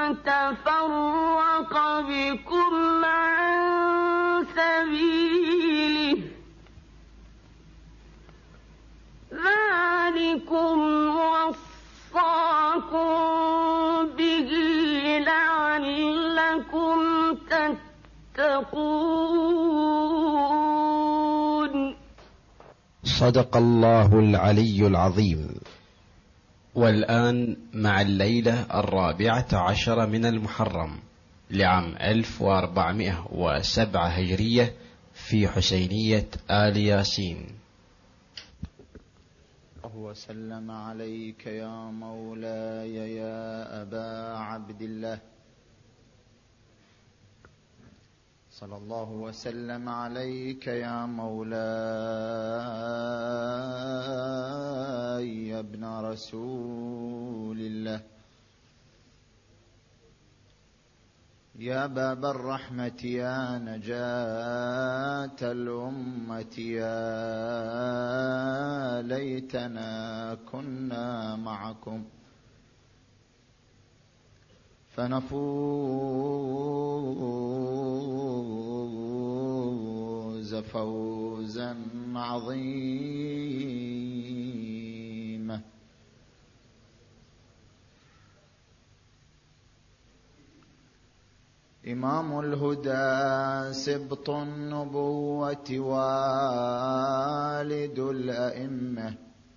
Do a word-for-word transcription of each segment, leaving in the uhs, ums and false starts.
وتفرق بكم عن سبيله ذلكم وصاكم به لعلكم تتقون. صدق الله العلي العظيم. والآن مع الليلة الرابعة عشر من المحرم لعام ألف وأربعمائة وسبعة هجرية في حسينية آل ياسين. وسلم عليك يا مولاي يا أبا عبد الله، صلى الله وسلم عليك يا مولاي يا ابن رسول الله، يا باب الرحمة يا نجاة الأمة، يا ليتنا كنا معكم فنفوز فوزا عظيما. إمام الهدى سبط النبوة والد الأئمة،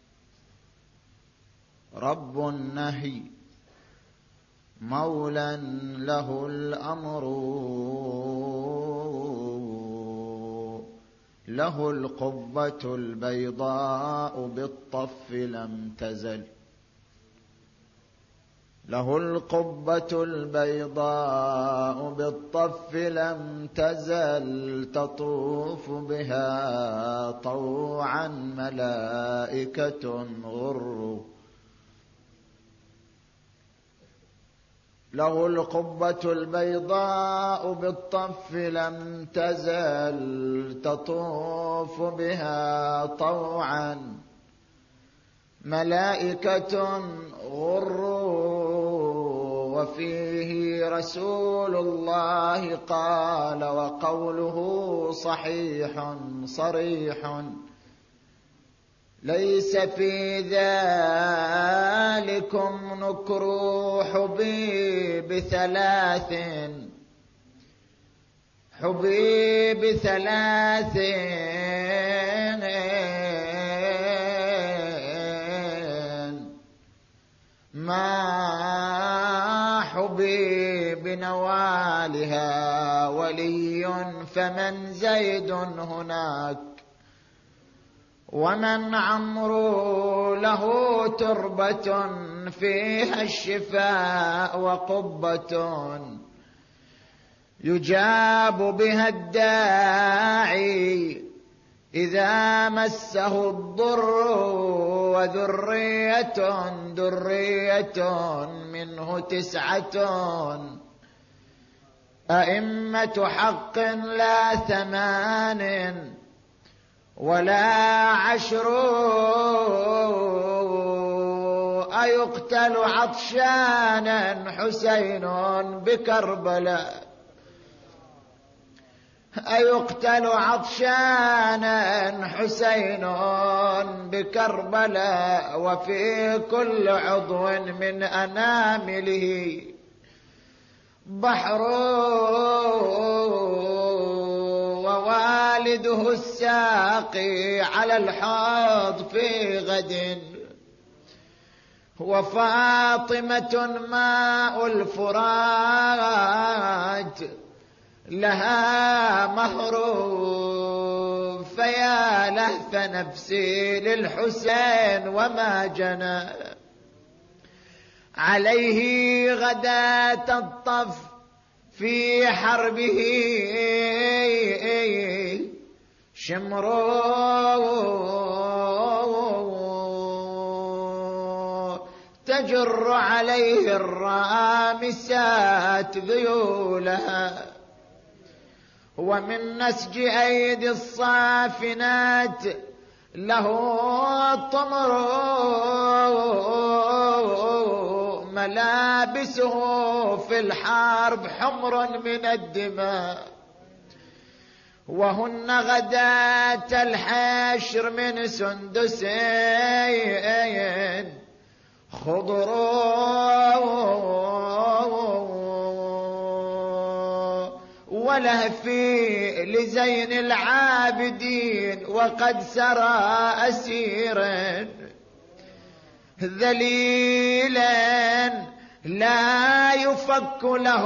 رب النهي مولى له الأمر، له القبة البيضاء بالطف لم تزل، له القبة البيضاء بالطف لم تزل، تطوف بها طوعا ملائكة غر، له القبة البيضاء بالطف لم تزل، تطوف بها طوعا ملائكة غر، وفيه رسول الله قال وقوله صحيح صريح، ليس في ذلكم نكر حبيب ثلاث، حبيب ثلاث ما حبيب نوالها ولي، فمن زيد هناك ومن عمرو له تربة فيها الشفاء وقبة، يجاب بها الداعي إذا مسه الضر، وذرية ذرية منه تسعة أئمة حق لا ثمان ولا عشر، أيقتل عطشانا حسين بكربلاء، أيقتل عطشانا حسين بكربلاء، وفي كل عضو من أنامله بحر، ووالده الساقي على الحوض في غد، وفاطمة ماء الفرات لها مهر، فيا لهف نفسي للحسين وما جنى عليه غداة الطف في حربه شمر، تجر عليه الرامسات ذيولها، ومن نسج أيدي الصافنات له الطمر ملابسه في الحرب حمر من الدماء، وهن غداة الحشر من سندسين خضر ولهفي لزين العابدين، وقد سرى أسيرا ذليلا لا يفك له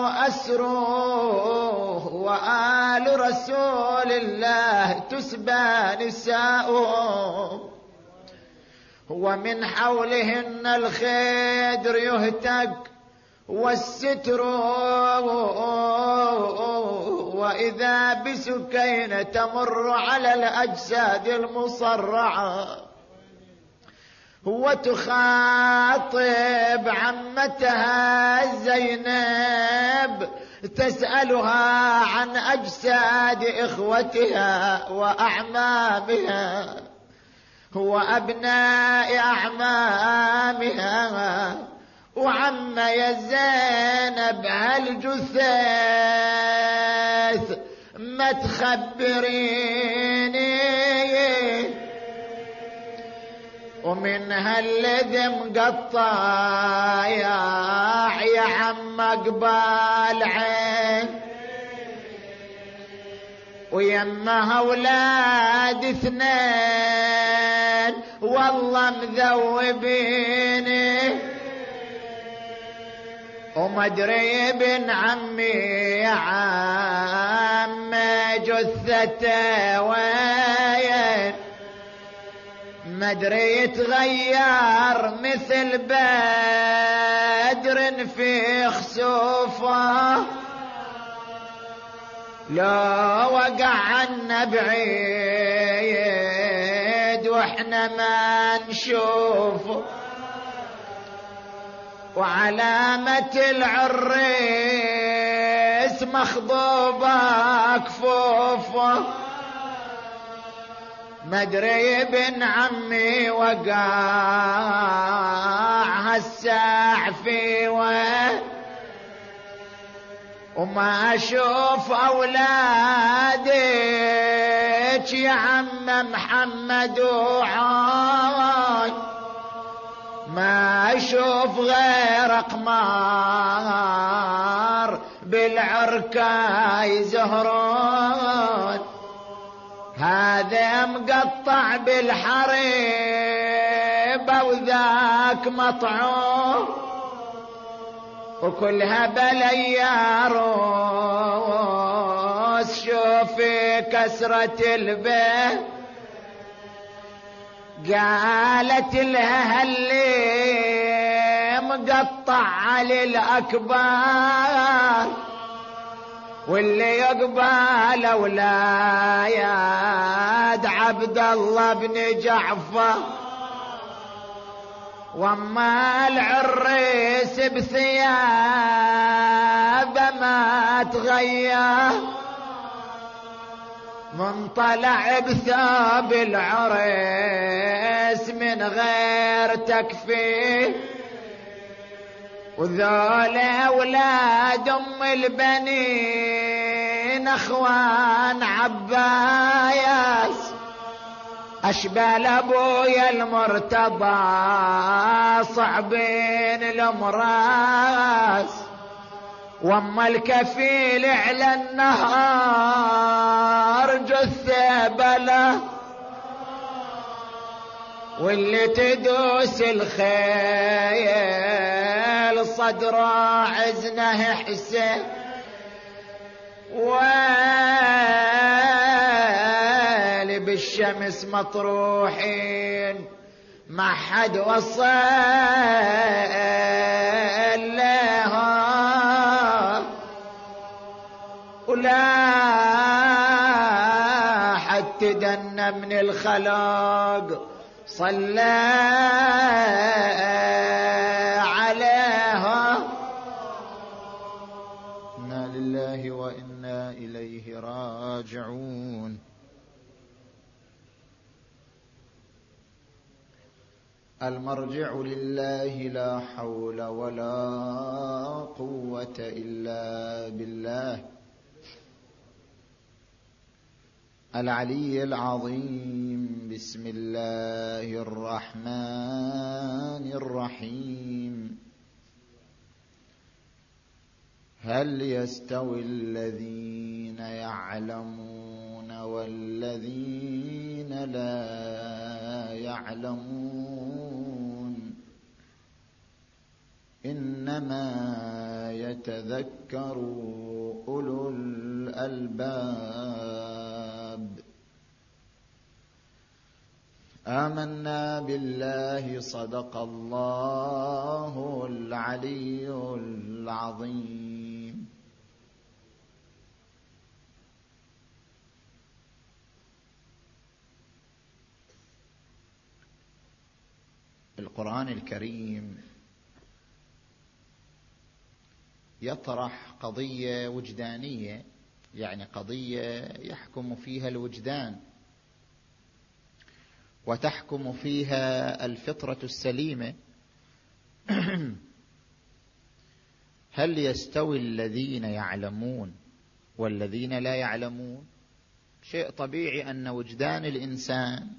أسره، وآل رسول الله تسبى نساؤهم، ومن حولهن الخدر يهتك والستر، وإذا بسكين تمر على الأجساد المصرعة وتخاطب عمتها زينب تسألها عن أجساد إخوتها وأعمامها وأبناء أعمامها، وعم يا زينب هالجثث ما تخبريني، ومن هالذي مقطع يا عم قبال عين، ويمها اولاد اثنين والله مذوبيني، وما ادري ابن عمي يا عم جثته وين، ما ادري يتغير مثل بدر في خسوفه، لا وقع عنا بعيد واحنا ما نشوفه، وعلامة العريس مخضوبة كفوفه، ما ادري ابن عمي وقع هالساع في وين، وما اشوف اولادك يا عم محمد وعاي، ما اشوف غير اقمار بالعركاي زهران، هذا مقطع بالحريبة وذاك مطعوم، وكلها بليا روس، شوفي كسرة البيت قالت لها اللي مقطع على الأكبر، واللي يقبل أولاد عبد الله بن جعفر، وما العريس بثيابه ما تغير، من طلع بثوب العريس من غير تكفيه، وذول أولاد أم البنين أخوان عباس، أشبال أبويا المرتضى صعبين الأمراس، وأما الكفيل على النهار جثة بلا، واللي تدوس الخيل صدره عزنه حسين، والي بالشمس مطروحين ما حد وصل لها، ولا حتى دنا من الخلاق صلى عليها. إنا لله وإنا إليه راجعون. المرجع لله لا حول ولا قوة إلا بالله العلي العظيم. بسم الله الرحمن الرحيم. هل يستوي الذين يعلمون والذين لا يعلمون؟ إنما يتذكر أولو الألباب. آمنا بالله صدق الله العلي العظيم. القرآن الكريم يطرح قضية وجدانية، يعني قضية يحكم فيها الوجدان وتحكم فيها الفطرة السليمة. هل يستوي الذين يعلمون والذين لا يعلمون؟ شيء طبيعي أن وجدان الإنسان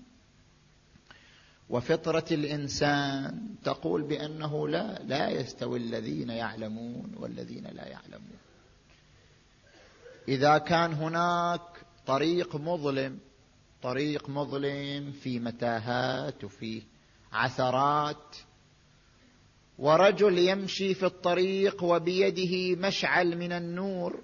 وفطرة الإنسان تقول بأنه لا لا يستوي الذين يعلمون والذين لا يعلمون. إذا كان هناك طريق مظلم، طريق مظلم في متاهات وفي عثرات، ورجل يمشي في الطريق وبيده مشعل من النور،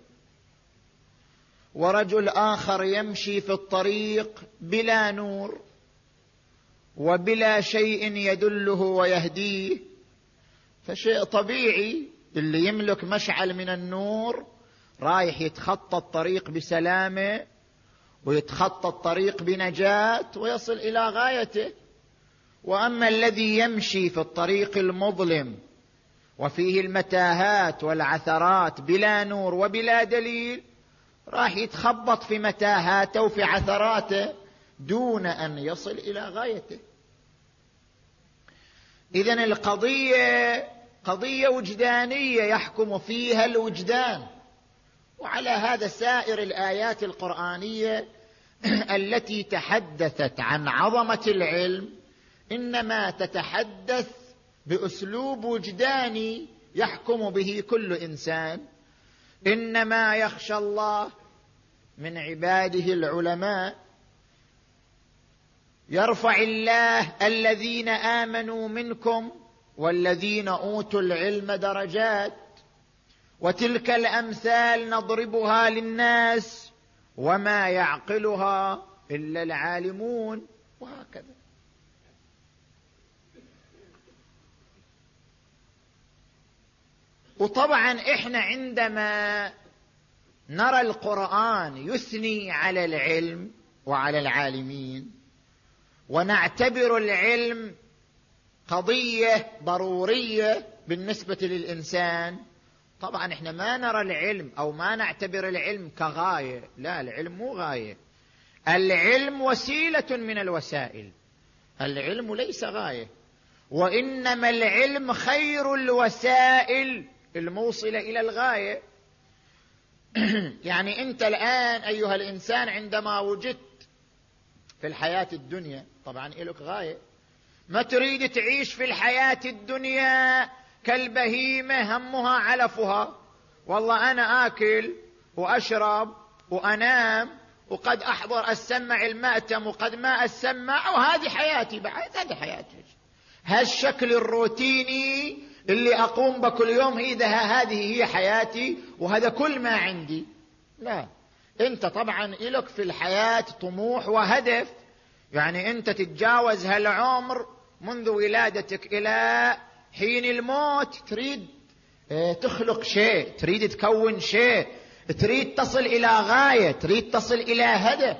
ورجل آخر يمشي في الطريق بلا نور وبلا شيء يدله ويهديه، فشيء طبيعي اللي يملك مشعل من النور رايح يتخطى الطريق بسلامة ويتخطى الطريق بنجاة ويصل إلى غايته. وأما الذي يمشي في الطريق المظلم وفيه المتاهات والعثرات بلا نور وبلا دليل راح يتخبط في متاهاته وفي عثراته دون أن يصل إلى غايته. إذن القضية قضية وجدانية يحكم فيها الوجدان. وعلى هذا سائر الآيات القرآنية التي تحدثت عن عظمة العلم إنما تتحدث بأسلوب وجداني يحكم به كل إنسان. إنما يخشى الله من عباده العلماء. يرفع الله الذين آمنوا منكم والذين أوتوا العلم درجات، وتلك الأمثال نضربها للناس وما يعقلها إلا العالمون، وهكذا. وطبعا إحنا عندما نرى القرآن يثني على العلم وعلى العالمين ونعتبر العلم قضية ضرورية بالنسبة للإنسان، طبعا إحنا ما نرى العلم أو ما نعتبر العلم كغاية. لا، العلم مو غاية، العلم وسيلة من الوسائل، العلم ليس غاية، وإنما العلم خير الوسائل الموصلة إلى الغاية. يعني أنت الآن أيها الإنسان عندما وجدت في الحياة الدنيا طبعا إلك غاية، ما تريد تعيش في الحياة الدنيا كالبهيمة همها علفها، والله أنا آكل وأشرب وأنام وقد أحضر أسمع المأتم وقد ما أسمع وهذه حياتي بعد، هذه حياتي، هالشكل الروتيني اللي أقوم بكل يوم إذا هذه هي حياتي وهذا كل ما عندي. لا، أنت طبعا إلك في الحياة طموح وهدف، يعني أنت تتجاوز هالعمر منذ ولادتك إلى حين الموت، تريد تخلق شيء، تريد تكون شيء، تريد تصل إلى غاية، تريد تصل إلى هدف.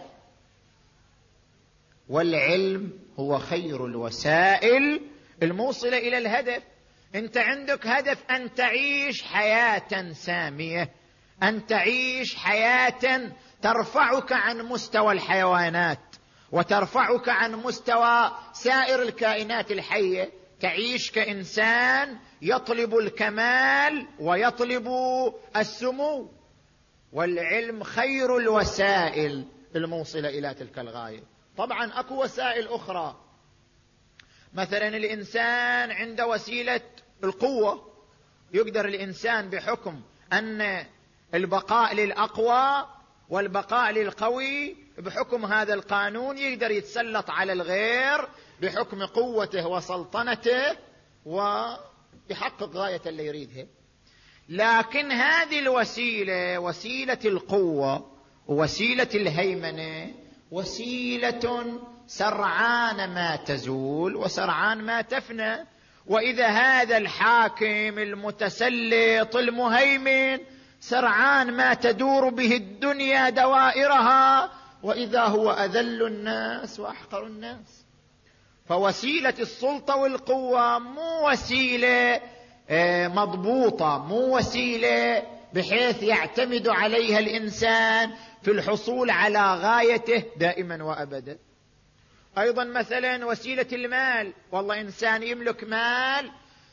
والعلم هو خير الوسائل الموصلة إلى الهدف. أنت عندك هدف أن تعيش حياة سامية، أن تعيش حياة ترفعك عن مستوى الحيوانات وترفعك عن مستوى سائر الكائنات الحية، تعيش كإنسان يطلب الكمال ويطلب السمو. والعلم خير الوسائل الموصلة إلى تلك الغاية. طبعا أكو وسائل أخرى، مثلا الإنسان عند وسيلة القوة، يقدر الإنسان بحكم أن البقاء للأقوى والبقاء للقوي، بحكم هذا القانون يقدر يتسلط على الغير بحكم قوته وسلطنته ويحقق غاية اللي يريدها. لكن هذه الوسيلة، وسيلة القوة ووسيلة الهيمنة، وسيلة سرعان ما تزول وسرعان ما تفنى. وإذا هذا الحاكم المتسلط المهيمن سرعان ما تدور به الدنيا دوائرها، وإذا هو أذل الناس وأحقر الناس. فوسيلة السلطة والقوة مو وسيلة مضبوطة، مو وسيلة بحيث يعتمد عليها الإنسان في الحصول على غايته دائما وأبدا. أيضا مثلا وسيلة المال، والله إنسان يملك مال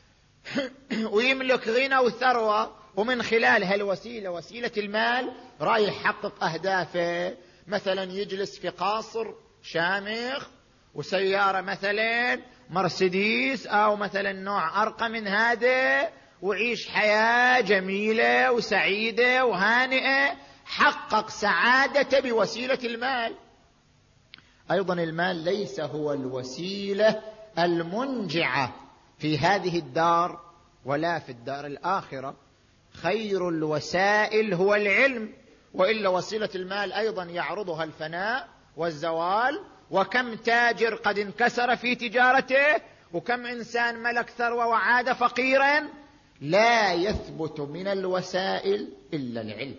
ويملك غنى وثروة، ومن خلال هالوسيلة وسيلة المال رايح يحقق أهدافه، مثلا يجلس في قصر شامخ وسيارة مثلا مرسيدس أو مثلا نوع أرقى من هذا، وعيش حياة جميلة وسعيدة وهانئة، حقق سعادته بوسيلة المال. أيضا المال ليس هو الوسيلة المنجعة في هذه الدار ولا في الدار الآخرة. خير الوسائل هو العلم، وإلا وسيلة المال أيضا يعرضها الفناء والزوال. وكم تاجر قد انكسر في تجارته، وكم إنسان ملك ثروة وعاد فقيرا. لا يثبت من الوسائل إلا العلم.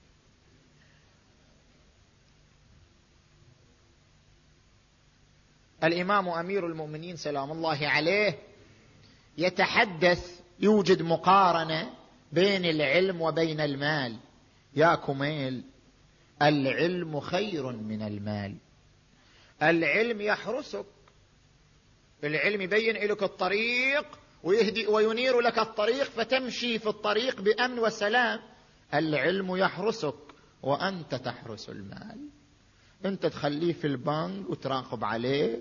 الإمام أمير المؤمنين سلام الله عليه يتحدث، يوجد مقارنة بين العلم وبين المال. يا كميل، العلم خير من المال. العلم يحرسك، العلم يبين لك الطريق ويهدي وينير لك الطريق فتمشي في الطريق بأمن وسلام. العلم يحرسك وأنت تحرس المال. أنت تخليه في البنك وتراقب عليه،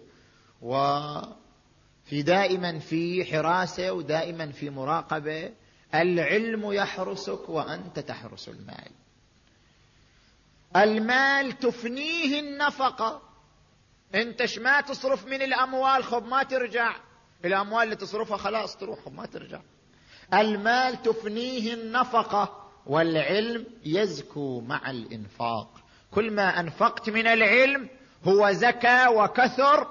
وفي دائما في حراسة ودائما في مراقبة. العلم يحرسك وأنت تحرس المال. المال تفنيه النفقة، انتش ما تصرف من الأموال خب ما ترجع، الأموال اللي تصرفها خلاص تروح خب ما ترجع. المال تفنيه النفقة، والعلم يزكو مع الإنفاق. كل ما أنفقت من العلم هو زكى وكثر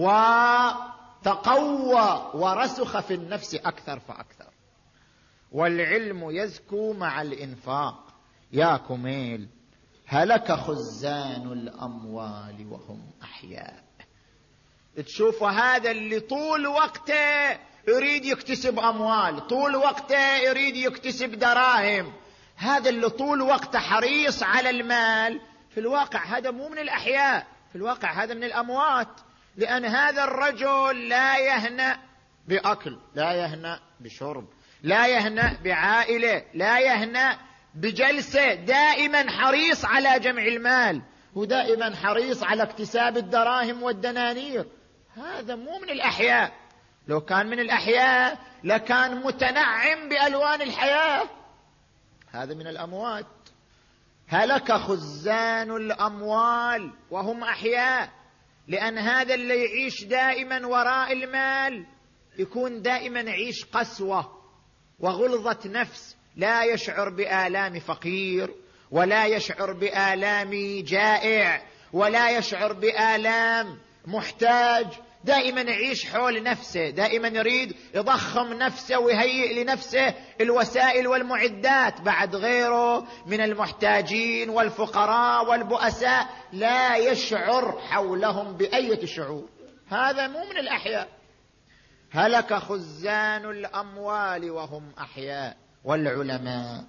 وتقوى ورسخ في النفس أكثر فأكثر. والعلم يزكو مع الإنفاق. يا كميل، هلك خزان الأموال وهم أحياء. تشوف هذا اللي طول وقته يريد يكتسب أموال، طول وقته يريد يكتسب دراهم، هذا اللي طول وقته حريص على المال، في الواقع هذا مو من الأحياء، في الواقع هذا من الأموات. لأن هذا الرجل لا يهنأ بأكل، لا يهنأ بشرب، لا يهنأ بعائلة، لا يهنأ بجلسة، دائما حريص على جمع المال، ودائما حريص على اكتساب الدراهم والدنانير. هذا مو من الأحياء. لو كان من الأحياء لكان متنعم بألوان الحياة. هذا من الأموات. هلك خزان الأموال وهم أحياء. لأن هذا اللي يعيش دائما وراء المال يكون دائما يعيش قسوة وغلظة نفس، لا يشعر بآلام فقير، ولا يشعر بآلام جائع، ولا يشعر بآلام محتاج. دائما يعيش حول نفسه، دائما يريد يضخم نفسه ويهيئ لنفسه الوسائل والمعدات بعد غيره من المحتاجين والفقراء والبؤساء، لا يشعر حولهم بأي شعور. هذا مو من الأحياء. هلك خزان الأموال وهم أحياء، والعلماء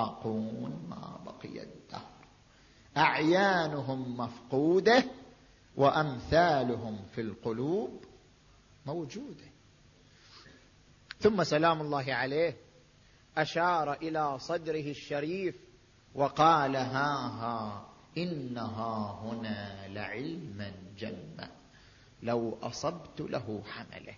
باقون ما بقي الدهر، أعيانهم مفقودة وأمثالهم في القلوب موجودة. ثم سلام الله عليه أشار إلى صدره الشريف وقال: ها ها إنها هنا لعلما جما لو أصبت له حمله.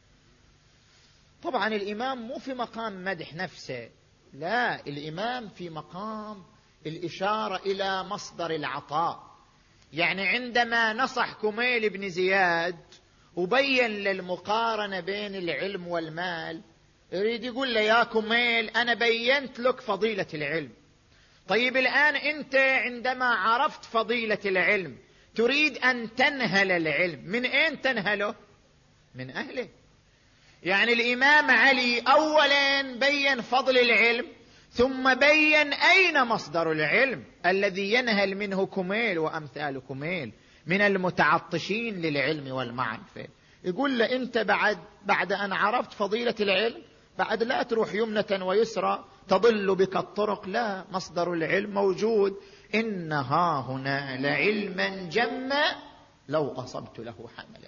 طبعا الإمام مو في مقام مدح نفسه، لا، الإمام في مقام الإشارة إلى مصدر العطاء. يعني عندما نصح كميل بن زياد وبين للمقارنة بين العلم والمال، يريد يقول له: يا كميل أنا بينت لك فضيلة العلم، طيب الآن أنت عندما عرفت فضيلة العلم تريد أن تنهل العلم، من أين تنهله؟ من أهله. يعني الإمام علي أولا بين فضل العلم، ثم بين أين مصدر العلم الذي ينهل منه كميل وأمثال كميل من المتعطشين للعلم والمعرفة. يقول له: أنت بعد بعد أن عرفت فضيلة العلم بعد لا تروح يمنة ويسرى تضل بك الطرق، لا، مصدر العلم موجود. إنها هنا لعلما جما لو أصبت له حمله.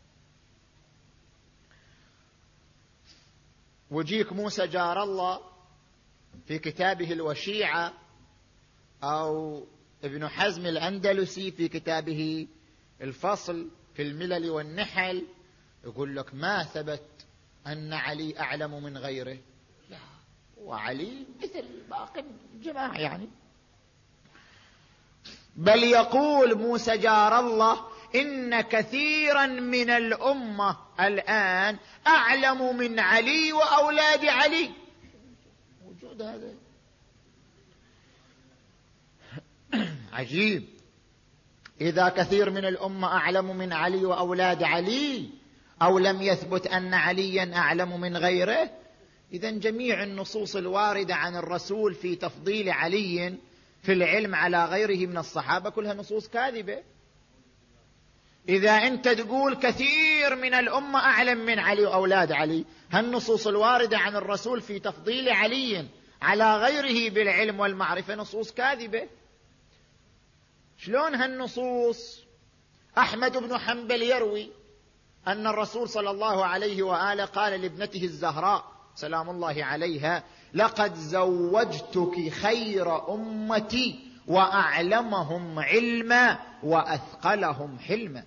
وجيك موسى جار الله في كتابه الوشيعة، أو ابن حزم الأندلسي في كتابه الفصل في الملل والنحل، يقول لك ما ثبت أن علي أعلم من غيره، لا، وعلي مثل باقي الجماعة يعني. بل يقول موسى جار الله: إن كثيرا من الأمة الآن أعلم من علي وأولاد علي. موجود هذا، عجيب. إذا كثير من الأمة أعلم من علي وأولاد علي، أو لم يثبت أن عليا أعلم من غيره، إذن جميع النصوص الواردة عن الرسول في تفضيل علي في العلم على غيره من الصحابة كلها نصوص كاذبة. إذا أنت تقول كثير من الأمة أعلم من علي وأولاد علي، هالنصوص الواردة عن الرسول في تفضيل علي على غيره بالعلم والمعرفة نصوص كاذبة. شلون هالنصوص؟ أحمد بن حنبل يروي أن الرسول صلى الله عليه وآله قال لابنته الزهراء سلام الله عليها: لقد زوجتك خير أمتي وأعلمهم علما وأثقلهم حلما.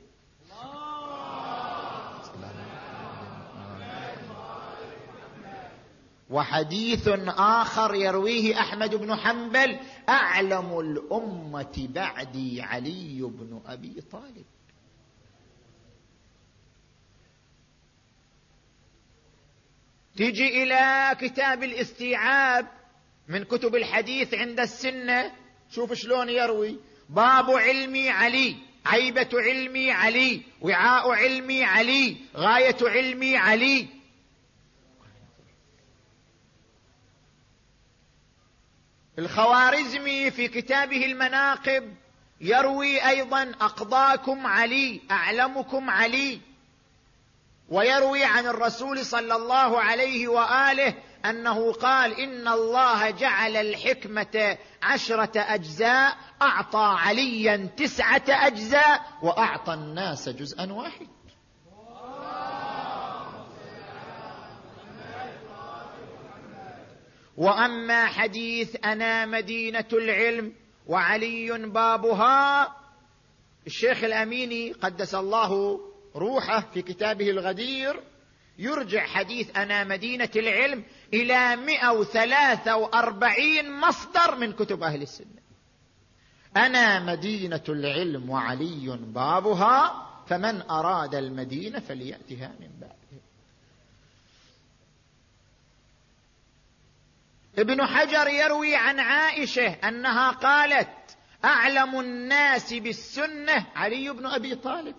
وحديث آخر يرويه أحمد بن حنبل: أعلم الأمة بعدي علي بن أبي طالب. تيجي إلى كتاب الاستيعاب من كتب الحديث عند السنة، شوف شلون يروي: باب علمي علي، عيبة علمي علي، وعاء علمي علي، غاية علمي علي. الخوارزمي في كتابه المناقب يروي أيضا: أقضاكم علي، أعلمكم علي. ويروي عن الرسول صلى الله عليه وآله أنه قال: إن الله جعل الحكمة عشرة أجزاء، أعطى عليا تسعة أجزاء، وأعطى الناس جزءا واحد. وأما حديث أنا مدينة العلم وعلي بابها، الشيخ الأميني قدس الله روحه في كتابه الغدير يرجع حديث أنا مدينة العلم إلى مئة وثلاثة وأربعين مصدر من كتب أهل السنة. أنا مدينة العلم وعلي بابها، فمن أراد المدينة فليأتها من بعده. ابن حجر يروي عن عائشة أنها قالت: أعلم الناس بالسنة علي بن أبي طالب.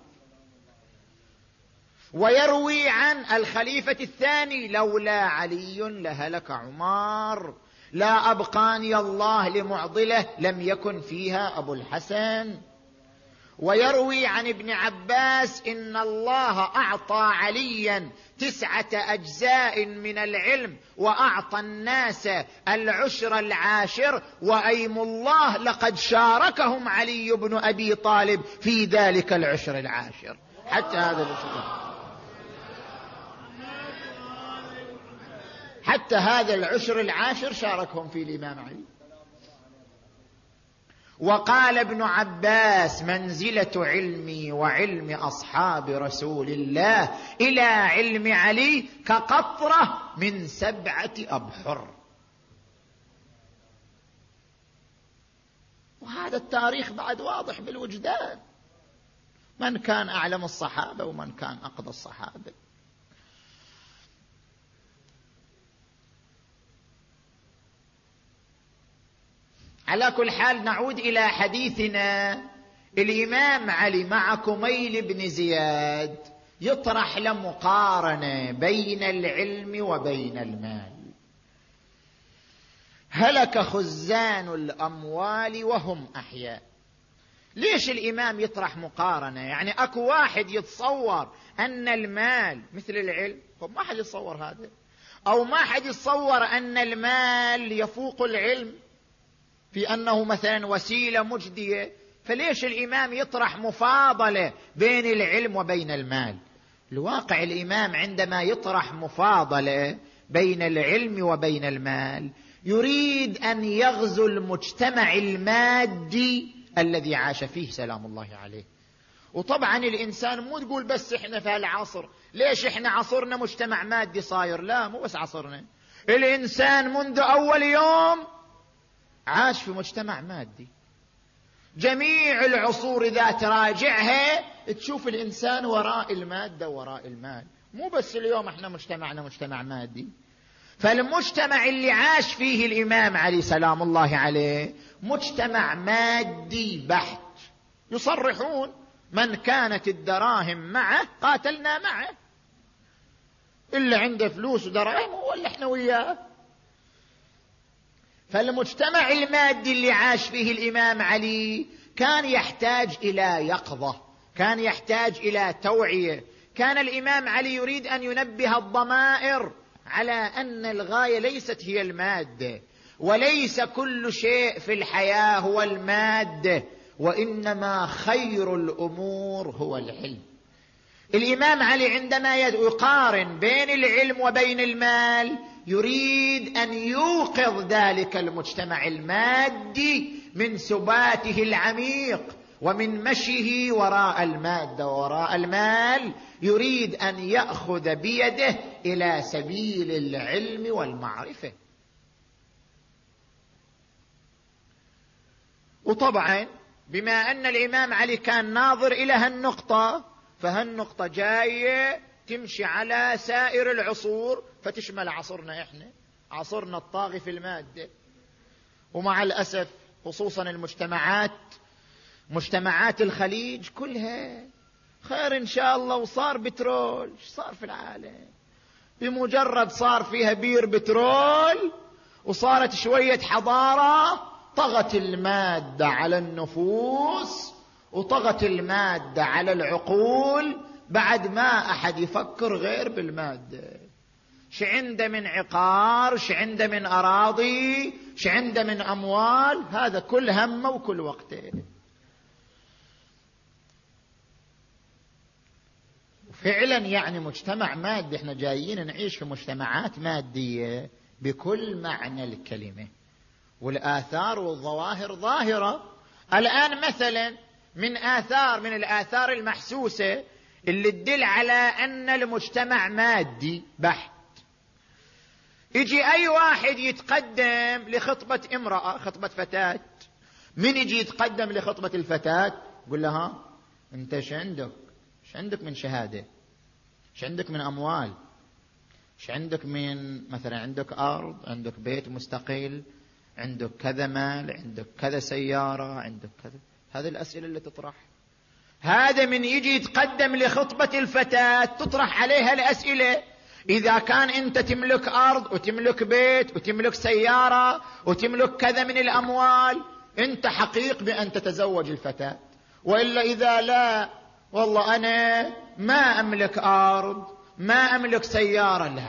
ويروي عن الخليفة الثاني: لولا علي لهلك عمر، لا أبقاني الله لمعضلة لم يكن فيها أبو الحسن. ويروي عن ابن عباس إن الله أعطى عليا تسعة أجزاء من العلم وأعطى الناس العشر العاشر، وأيم الله لقد شاركهم علي بن أبي طالب في ذلك العشر العاشر. حتى هذا العشر حتى هذا العشر العاشر شاركهم في الإمام علي. وقال ابن عباس: منزلة علمي وعلم أصحاب رسول الله إلى علم علي كقطرة من سبعة أبحر. وهذا التاريخ بعد واضح بالوجدان، من كان أعلم الصحابة ومن كان أقدى الصحابة. على كل حال نعود إلى حديثنا. الإمام علي مع كميل بن زياد يطرح لمقارنة بين العلم وبين المال. هلك خزان الأموال وهم أحياء. ليش الإمام يطرح مقارنة؟ يعني أكو واحد يتصور أن المال مثل العلم؟ ما حد يتصور هذا، أو ما حد يتصور أن المال يفوق العلم في أنه مثلا وسيلة مجدية. فليش الإمام يطرح مفاضلة بين العلم وبين المال؟ الواقع الإمام عندما يطرح مفاضلة بين العلم وبين المال يريد أن يغزو المجتمع المادي الذي عاش فيه سلام الله عليه. وطبعا الإنسان مو تقول بس إحنا في هالعصر، ليش إحنا عصرنا مجتمع مادي صاير؟ لا، مو بس عصرنا، الإنسان منذ أول يوم عاش في مجتمع مادي. جميع العصور إذا تراجعها تشوف الإنسان وراء المادة وراء المال، مو بس اليوم احنا مجتمعنا مجتمع مادي. فالمجتمع اللي عاش فيه الإمام علي سلام الله عليه مجتمع مادي بحت. يصرحون: من كانت الدراهم معه قاتلنا معه، اللي عنده فلوس ودراهم هو اللي احنا وياه. فالمجتمع المادي اللي عاش فيه الإمام علي كان يحتاج إلى يقظة، كان يحتاج إلى توعية. كان الإمام علي يريد أن ينبه الضمائر على أن الغاية ليست هي المادة، وليس كل شيء في الحياة هو المادة، وإنما خير الأمور هو العلم. الإمام علي عندما يقارن بين العلم وبين المال يريد أن يوقظ ذلك المجتمع المادي من سباته العميق ومن مشيه وراء المادة وراء المال. يريد أن يأخذ بيده إلى سبيل العلم والمعرفة. وطبعا بما أن الإمام علي كان ناظر إلى هالنقطة، فهالنقطة جاية تمشي على سائر العصور، فتشمل عصرنا إحنا، عصرنا الطاغي في المادة. ومع الأسف خصوصا المجتمعات مجتمعات الخليج كلها خير إن شاء الله، وصار بترول. صار في العالم بمجرد صار فيها بير بترول وصارت شوية حضارة، طغت المادة على النفوس وطغت المادة على العقول، بعد ما أحد يفكر غير بالمادة. ش عنده من عقار، ش عنده من أراضي، ش عنده من أموال، هذا كل همه وكل وقته. فعلا يعني مجتمع مادي. احنا جايين نعيش في مجتمعات مادية بكل معنى الكلمة، والآثار والظواهر ظاهرة. الآن مثلا من آثار من الآثار المحسوسة اللي تدل على أن المجتمع مادي بحت، يجي أي واحد يتقدم لخطبة امرأة، خطبة فتاة، من يجي يتقدم لخطبة الفتاة يقول لها: أنت ش عندك ش عندك من شهادة، ش عندك من أموال، ش عندك من مثلا عندك أرض، عندك بيت مستقل، عندك كذا مال، عندك كذا سيارة، عندك كذا. هذه الأسئلة اللي تطرح. هذا من يجي يتقدم لخطبة الفتاة تطرح عليها الأسئلة. إذا كان أنت تملك أرض وتملك بيت وتملك سيارة وتملك كذا من الأموال، أنت حقيق بأن تتزوج الفتاة. وإلا إذا لا والله أنا ما أملك أرض ما أملك سيارة، لا،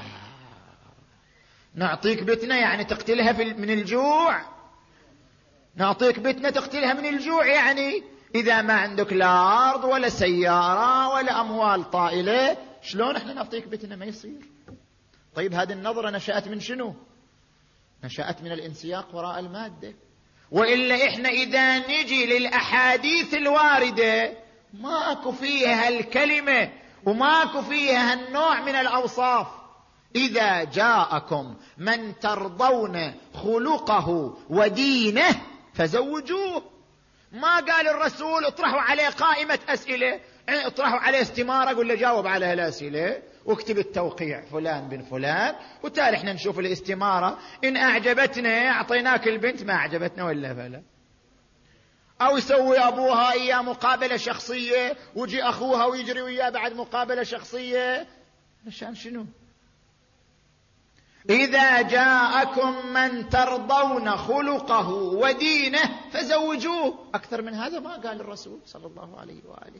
نعطيك بتنا يعني تقتلها من الجوع، نعطيك بتنا تقتلها من الجوع، يعني إذا ما عندك لا أرض ولا سيارة ولا أموال طائلة شلون احنا نعطيك بتنا؟ ما يصير. طيب هذه النظرة نشأت من شنو؟ نشأت من الانسياق وراء المادة. وإلا إحنا إذا نجي للأحاديث الواردة ماكو فيها الكلمة وماكو فيها النوع من الأوصاف. إذا جاءكم من ترضون خلقه ودينه فزوجوه. ما قال الرسول اطرحوا عليه قائمة أسئلة، اطرحوا عليه استمارة قل له جاوب على هالأسئلة واكتب التوقيع فلان بن فلان، وتالي احنا نشوف الاستمارة إن أعجبتنا أعطيناك البنت، ما أعجبتنا ولا فلا. أو يسوي أبوها إياه مقابلة شخصية ويجي أخوها ويجري وياه بعد مقابلة شخصية، عشان شنو؟ إذا جاءكم من ترضون خلقه ودينه فزوجوه. أكثر من هذا ما قال الرسول صلى الله عليه وآله.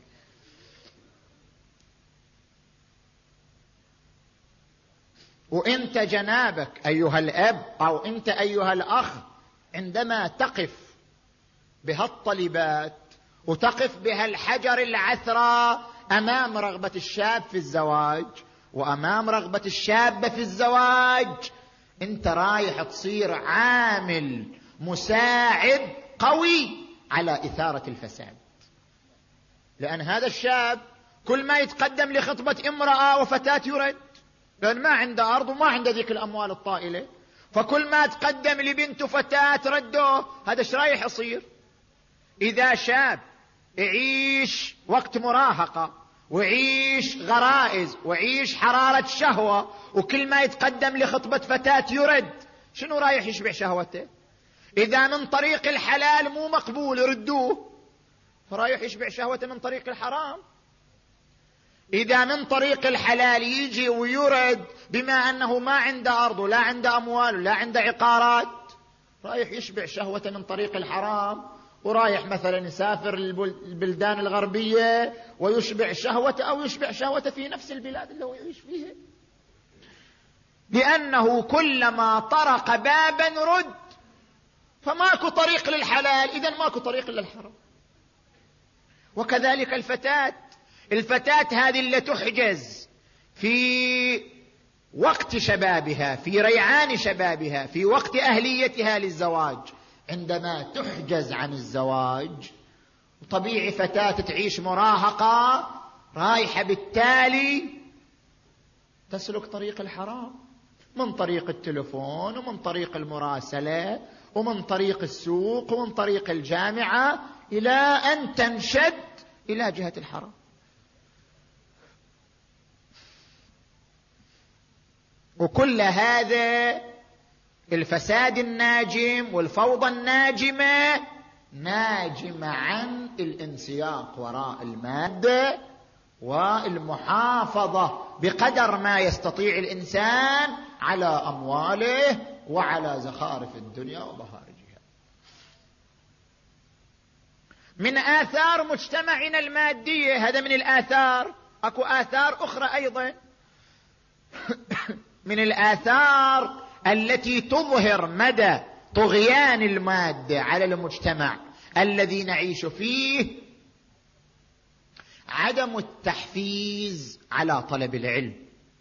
وإنت جنابك أيها الأب أو أنت أيها الأخ عندما تقف بهالطلبات وتقف بهالحجر العثرة أمام رغبة الشاب في الزواج وأمام رغبة الشابة في الزواج، أنت رايح تصير عامل مساعد قوي على إثارة الفساد. لأن هذا الشاب كل ما يتقدم لخطبة امرأة وفتاة يرد، لأن ما عنده أرض وما عنده ذيك الأموال الطائلة، فكل ما تقدم لبنت فتاة ردوه. هذا ايش رايح يصير؟ إذا شاب يعيش وقت مراهقة وعيش غرائز وعيش حرارة شهوة، وكل ما يتقدم لخطبة فتاة يرد، شنو رايح يشبع شهوته؟ إذا من طريق الحلال مو مقبول يردوه، فرايح يشبع شهوته من طريق الحرام. إذا من طريق الحلال يجي ويرد بما أنه ما عنده أرض ولا عنده أموال ولا عنده عقارات، رايح يشبع شهوته من طريق الحرام، ورايح مثلا يسافر البلدان الغربية ويشبع شهوته أو يشبع شهوته في نفس البلاد اللي هو يعيش فيها، لأنه كلما طرق بابا رد. فماكو طريق للحلال، إذن ماكو طريق للحرام. وكذلك الفتاة الفتاة هذه اللي تحجز في وقت شبابها، في ريعان شبابها، في وقت أهليتها للزواج، عندما تحجز عن الزواج طبيعي فتاة تعيش مراهقة رايحة بالتالي تسلك طريق الحرام، من طريق التلفون ومن طريق المراسلة ومن طريق السوق ومن طريق الجامعة إلى أن تنشد إلى جهة الحرام. وكل هذا الفساد الناجم والفوضى الناجمة ناجمة عن الانسياق وراء المادة والمحافظة بقدر ما يستطيع الإنسان على أمواله وعلى زخارف الدنيا وبهارجها. من آثار مجتمعنا المادية، هذا من الآثار، أكو آثار أخرى أيضا من الآثار التي تظهر مدى طغيان المادة على المجتمع الذي نعيش فيه، عدم التحفيز على طلب العلم.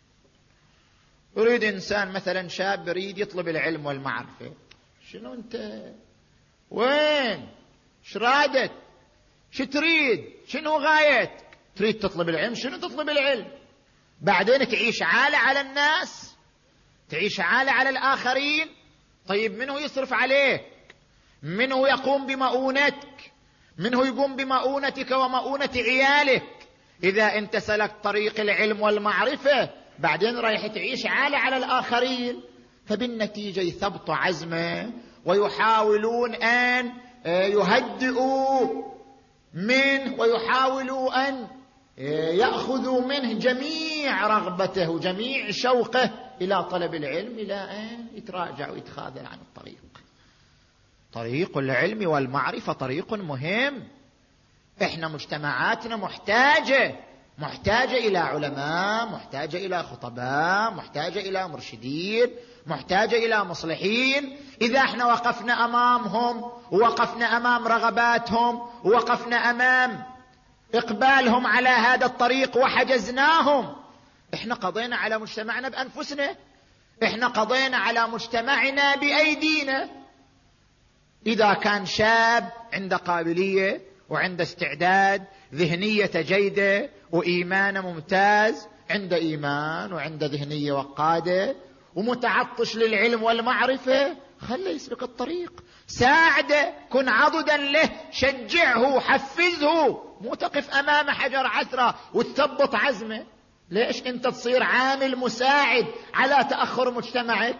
يريد إنسان مثلا شاب يريد يطلب العلم والمعرفة، شنو أنت وين شرادك شو تريد، شنو غايتك؟ تريد تطلب العلم، شنو تطلب العلم؟ بعدين تعيش عالة على الناس، تعيش عالة على الآخرين. طيب منه يصرف عليك؟ منه يقوم بمؤونتك؟ منه يقوم بمؤونتك ومؤونة عيالك؟ إذا انت سلكت طريق العلم والمعرفة بعدين رايح تعيش عالة على الآخرين، فبالنتيجة يثبطوا عزمه ويحاولون أن يهدئوا منه ويحاولوا أن يأخذوا منه جميع رغبته وجميع شوقه إلى طلب العلم، إلى أن يتراجع ويتخاذل عن الطريق. طريق العلم والمعرفة طريق مهم، إحنا مجتمعاتنا محتاجة محتاجة إلى علماء، محتاجة إلى خطباء، محتاجة إلى مرشدين، محتاجة إلى مصلحين. إذا احنا وقفنا أمامهم ووقفنا أمام رغباتهم ووقفنا أمام إقبالهم على هذا الطريق وحجزناهم، احنا قضينا على مجتمعنا بأنفسنا، احنا قضينا على مجتمعنا بأيدينا. إذا كان شاب عنده قابلية وعنده استعداد، ذهنية جيدة وإيمان ممتاز، عنده إيمان وعنده ذهنية وقادة ومتعطش للعلم والمعرفة، خله يسلك الطريق، ساعده، كن عضدا له، شجعه، حفزه، مو تقف أمام حجر عثرة وتثبط عزمه. ليش أنت تصير عامل مساعد على تأخر مجتمعك؟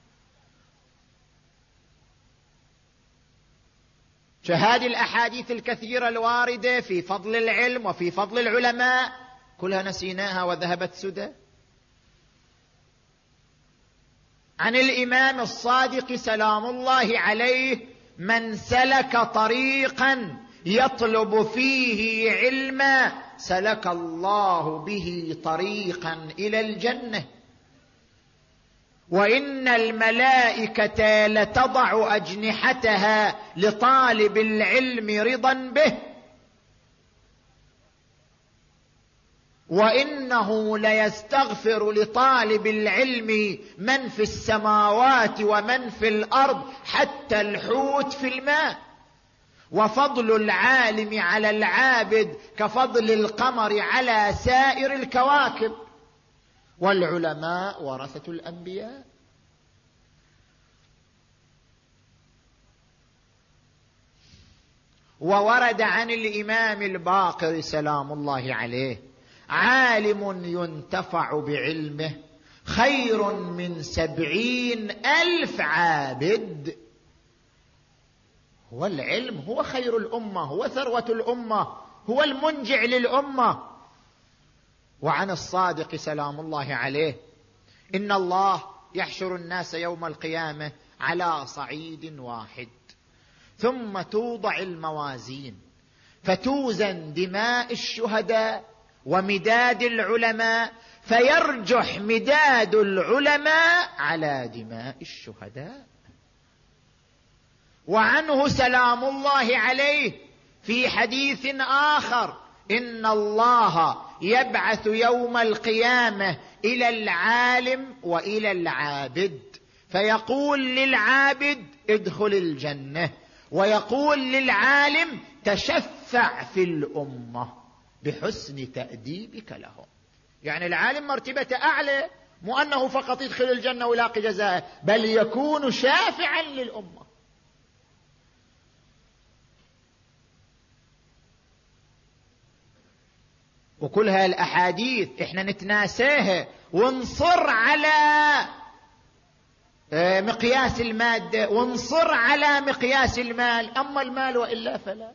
فهذه الأحاديث الكثيرة الواردة في فضل العلم وفي فضل العلماء كلها نسيناها وذهبت سدى. عن الإمام الصادق سلام الله عليه: من سلك طريقا يطلب فيه علما سلك الله به طريقا إلى الجنة، وإن الملائكة لتضع أجنحتها لطالب العلم رضا به، وإنه ليستغفر لطالب العلم من في السماوات ومن في الأرض حتى الحوت في الماء، وفضل العالم على العابد كفضل القمر على سائر الكواكب، والعلماء ورثة الأنبياء. وورد عن الإمام الباقر سلام الله عليه: عالم ينتفع بعلمه خير من سبعين ألف عابد. هو العلم هو خير الأمة، هو ثروة الأمة، هو المنجع للأمة. وعن الصادق سلام الله عليه: إن الله يحشر الناس يوم القيامة على صعيد واحد، ثم توضع الموازين فتوزن دماء الشهداء ومداد العلماء، فيرجح مداد العلماء على دماء الشهداء. وعنه سلام الله عليه في حديث آخر: إن الله يبعث يوم القيامة إلى العالم وإلى العابد، فيقول للعابد ادخل الجنة، ويقول للعالم تشفع في الأمة بحسن تأديبك لهم. يعني العالم مرتبة أعلى، مو أنه فقط يدخل الجنة ويلاقي جزاء، بل يكون شافعا للأمة. وكل هالأحاديث إحنا نتناساها ونصر على مقياس المادة ونصر على مقياس المال، أما المال وإلا فلا.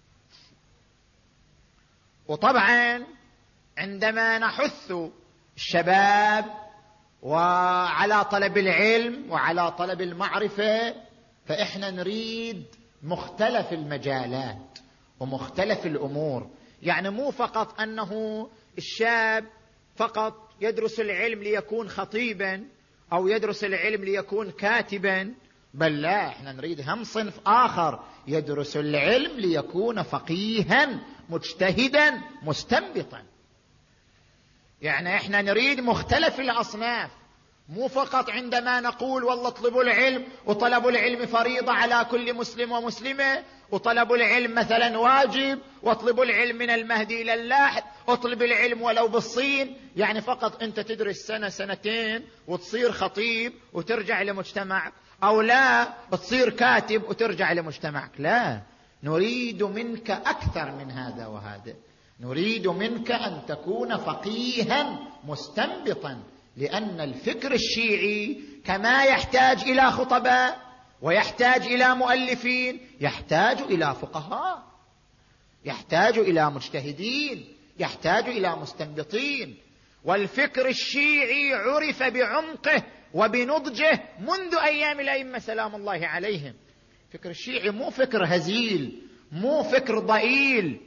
وطبعا عندما نحث الشباب وعلى طلب العلم وعلى طلب المعرفة، فإحنا نريد مختلف المجالات ومختلف الأمور. يعني مو فقط أنه الشاب فقط يدرس العلم ليكون خطيبا أو يدرس العلم ليكون كاتبا، بل لا، احنا نريد هم صنف آخر يدرس العلم ليكون فقيها مجتهدا مستنبطا. يعني احنا نريد مختلف الأصناف، مو فقط عندما نقول والله اطلبوا العلم وطلب العلم فريضة على كل مسلم ومسلمة، وطلب العلم مثلا واجب، واطلبوا العلم من المهدي إلى اللحد، اطلب العلم ولو بالصين. يعني فقط انت تدرس سنة سنتين وتصير خطيب وترجع لمجتمعك، او لا تصير كاتب وترجع لمجتمعك. لا، نريد منك أكثر من هذا وهذا. نريد منك أن تكون فقيها مستنبطا، لأن الفكر الشيعي كما يحتاج إلى خطباء ويحتاج إلى مؤلفين، يحتاج إلى فقهاء، يحتاج إلى مجتهدين، يحتاج إلى مستنبطين. والفكر الشيعي عرف بعمقه وبنضجه منذ أيام الأئمة سلام الله عليهم. فكر الشيعي مو فكر هزيل، مو فكر ضئيل،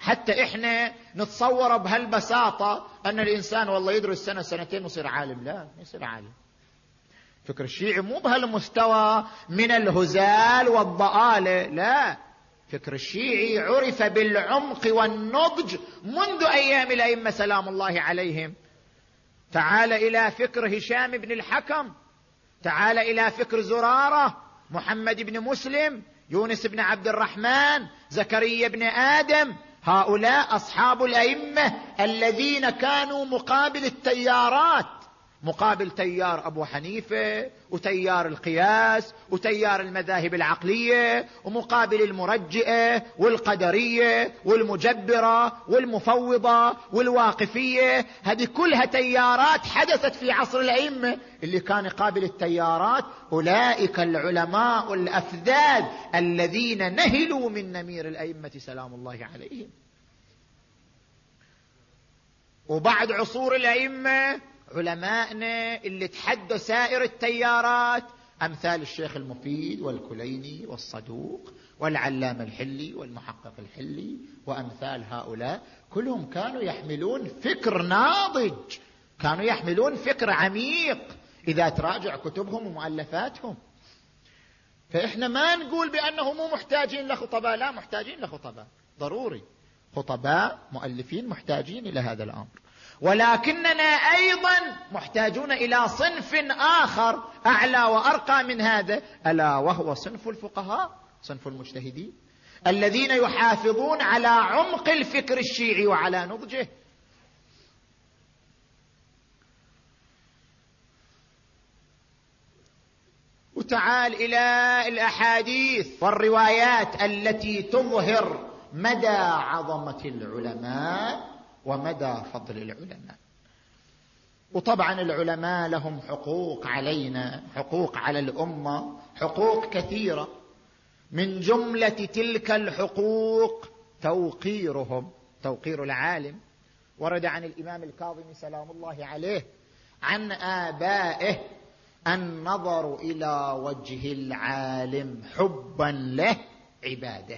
حتى إحنا نتصور بهالبساطة أن الإنسان والله يدرس سنة سنتين ويصير عالم. لا، يصير عالم. فكر الشيعي مو بهالمستوى من الهزال والضآلة، لا، فكر الشيعي عرف بالعمق والنضج منذ أيام الأئمة سلام الله عليهم. تعال إلى فكر هشام بن الحكم، تعال إلى فكر زرارة، محمد بن مسلم، يونس بن عبد الرحمن، زكريا بن آدم، هؤلاء أصحاب الأئمة الذين كانوا مقابل التيارات، مقابل تيار أبو حنيفة وتيار القياس وتيار المذاهب العقلية ومقابل المرجئة والقدرية والمجبرة والمفوضة والواقفية. هذه كلها تيارات حدثت في عصر الأئمة. اللي كان يقابل التيارات أولئك العلماء الأفذاذ الذين نهلوا من نمير الأئمة سلام الله عليهم. وبعد عصور الأئمة علماءنا اللي تحدوا سائر التيارات أمثال الشيخ المفيد والكليني والصدوق والعلامة الحلي والمحقق الحلي وأمثال هؤلاء، كلهم كانوا يحملون فكر ناضج، كانوا يحملون فكر عميق إذا تراجع كتبهم ومؤلفاتهم. فإحنا ما نقول بأنه مو محتاجين لخطباء، لا، محتاجين لخطباء ضروري، خطباء مؤلفين محتاجين إلى هذا الأمر، ولكننا أيضا محتاجون إلى صنف آخر أعلى وأرقى من هذا، ألا وهو صنف الفقهاء، صنف المجتهدين الذين يحافظون على عمق الفكر الشيعي وعلى نضجه. وتعال إلى الأحاديث والروايات التي تظهر مدى عظمة العلماء ومدى فضل العلماء. وطبعا العلماء لهم حقوق علينا، حقوق على الأمة، حقوق كثيرة. من جملة تلك الحقوق توقيرهم، توقير العالم. ورد عن الإمام الكاظم سلام الله عليه عن آبائه النظر إلى وجه العالم حبا له عباده.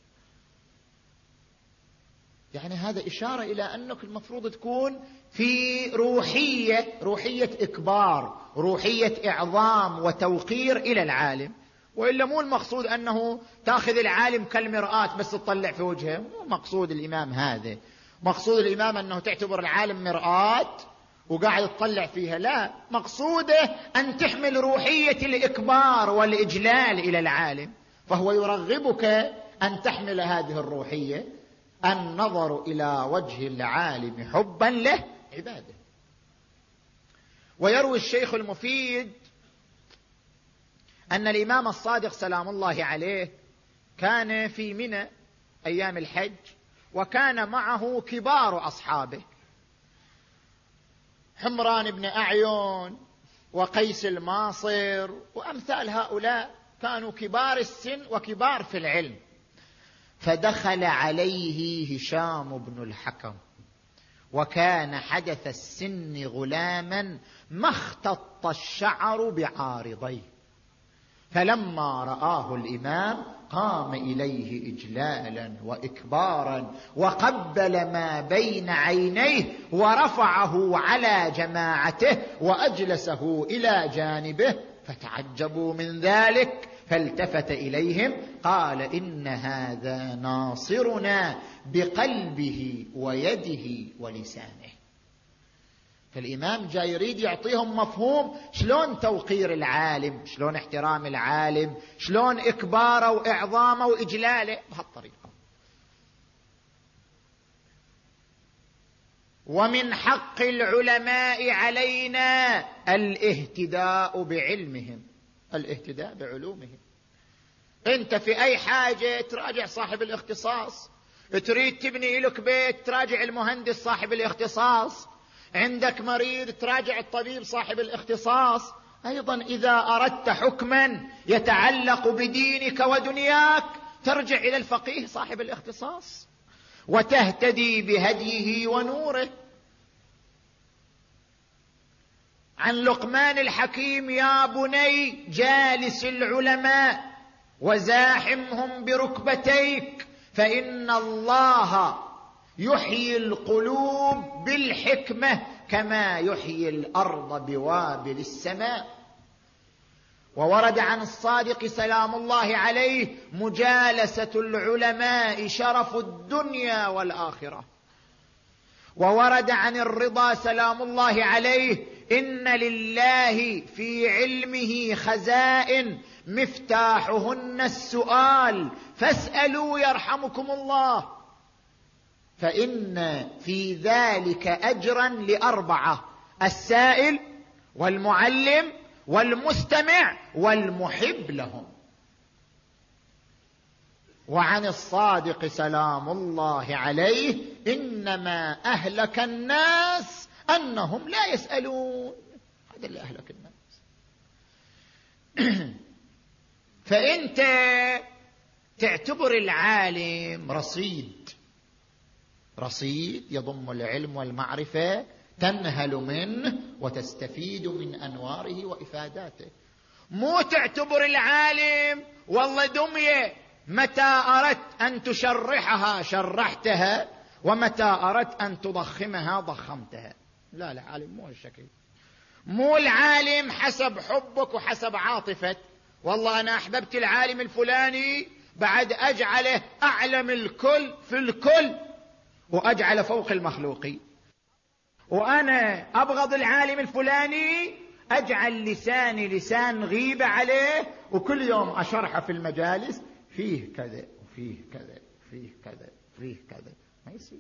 يعني هذا إشارة إلى أنك المفروض تكون في روحية، روحية إكبار، روحية إعظام وتوقير إلى العالم. وإلا مو المقصود أنه تأخذ العالم كالمرآة بس تطلع في وجهه، مو مقصود الإمام هذا. مقصود الإمام أنه تعتبر العالم مرآة وقاعد تطلع فيها، لا، مقصوده أن تحمل روحية الإكبار والإجلال إلى العالم. فهو يرغبك أن تحمل هذه الروحية، النظر إلى وجه العالم حبا له عباده. ويروي الشيخ المفيد أن الإمام الصادق سلام الله عليه كان في منى أيام الحج، وكان معه كبار أصحابه، حمران بن أعين وقيس الماصر وأمثال هؤلاء، كانوا كبار السن وكبار في العلم. فدخل عليه هشام بن الحكم، وكان حدث السن غلاما ما اختط الشعر بعارضيه، فلما رآه الإمام قام إليه إجلالا وإكبارا وقبل ما بين عينيه ورفعه على جماعته وأجلسه إلى جانبه، فتعجبوا من ذلك، فالتفت إليهم قال: إن هذا ناصرنا بقلبه ويده ولسانه. فالإمام جاي يريد يعطيهم مفهوم شلون توقير العالم، شلون احترام العالم، شلون إكباره وإعظامه وإجلاله بهالطريقة. ومن حق العلماء علينا الاهتداء بعلمهم، الاهتداء بعلومهم. انت في اي حاجة تراجع صاحب الاختصاص، تريد تبني لك بيت تراجع المهندس صاحب الاختصاص، عندك مريض تراجع الطبيب صاحب الاختصاص. ايضا اذا اردت حكما يتعلق بدينك ودنياك ترجع الى الفقيه صاحب الاختصاص وتهتدي بهديه ونوره. عن لقمان الحكيم: يا بني جالس العلماء وزاحمهم بركبتيك، فإن الله يحيي القلوب بالحكمة كما يحيي الأرض بوابل السماء. وورد عن الصادق سلام الله عليه: مجالسة العلماء شرف الدنيا والآخرة. وورد عن الرضا سلام الله عليه: إن لله في علمه خزائن مفتاحهن السؤال فاسألوا يرحمكم الله. فإن في ذلك أجرا لأربعة: السائل والمعلم والمستمع والمحب لهم. وعن الصادق سلام الله عليه: إنما أهلك الناس أنهم لا يسألون. هذا اللي أهلك الناس. فأنت تعتبر العالم رصيد، رصيد يضم العلم والمعرفة، تنهل منه وتستفيد من أنواره وإفاداته. مو تعتبر العالم والله دمية، متى أردت أن تشرحها شرحتها، ومتى أردت أن تضخمها ضخمتها. لا، العالم مو هالشكل. مو العالم حسب حبك وحسب عاطفك. والله أنا أحببت العالم الفلاني بعد أجعله أعلم الكل في الكل وأجعل فوق المخلوقين، وأنا أبغض العالم الفلاني أجعل لساني لسان غيبة عليه، وكل يوم أشرحه في المجالس فيه كذا وفيه كذا وفيه كذا وفيه كذا. ما يصير.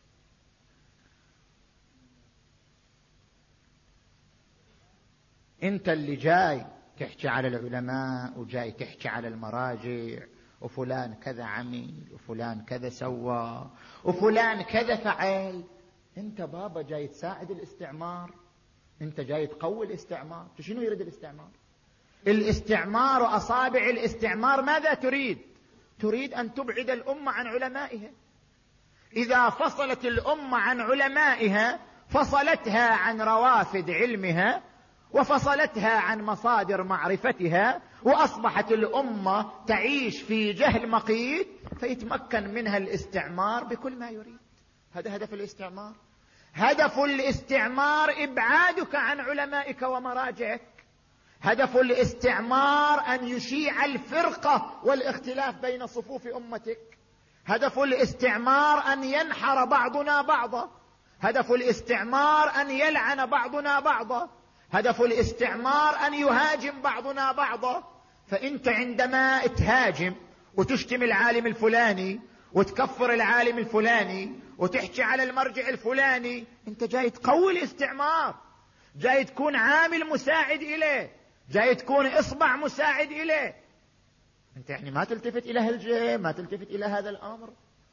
أنت اللي جاي تحكي على العلماء وجاي تحكي على المراجع، وفلان كذا عمل وفلان كذا سوى وفلان كذا فعل. أنت بابا جاي تساعد الاستعمار، أنت جاي تقوي الاستعمار. شنو يريد الاستعمار؟ الاستعمار وأصابع الاستعمار ماذا تريد؟ تريد أن تبعد الأمة عن علمائها. إذا فصلت الأمة عن علمائها فصلتها عن روافد علمها وفصلتها عن مصادر معرفتها، وأصبحت الأمة تعيش في جهل مقيت، فيتمكن منها الاستعمار بكل ما يريد. هذا هدف الاستعمار. هدف الاستعمار إبعادك عن علمائك ومراجعك. هدف الاستعمار أن يشيع الفرقة والاختلاف بين صفوف أمتك. هدف الاستعمار أن ينحر بعضنا بعضا. هدف الاستعمار أن يلعن بعضنا بعضا. هدف الاستعمار أن يهاجم بعضنا بعضا. فأنت عندما تهاجم وتشتم العالم الفلاني وتكفر العالم الفلاني وتحكي على المرجع الفلاني، أنت جاي تقوي الاستعمار، جاي تكون عامل مساعد إليه، جاي تكون إصبع مساعد إليه. أنت يعني ما تلتفت إلى هالجهة، ما تلتفت إلى هذا الأمر.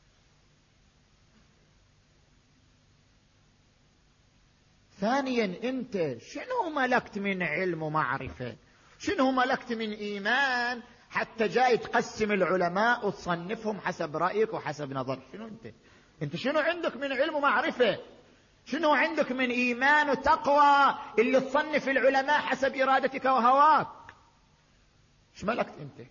ثانيا، أنت شنو ملكت من علم ومعرفة؟ شنو ملكت من إيمان حتى جاي تقسم العلماء وتصنفهم حسب رأيك وحسب نظرك؟ شنو أنت؟ أنت شنو عندك من علم ومعرفة؟ شنو عندك من إيمان وتقوى اللي تصنف العلماء حسب إرادتك وهواك؟ ايش ملكت أنت؟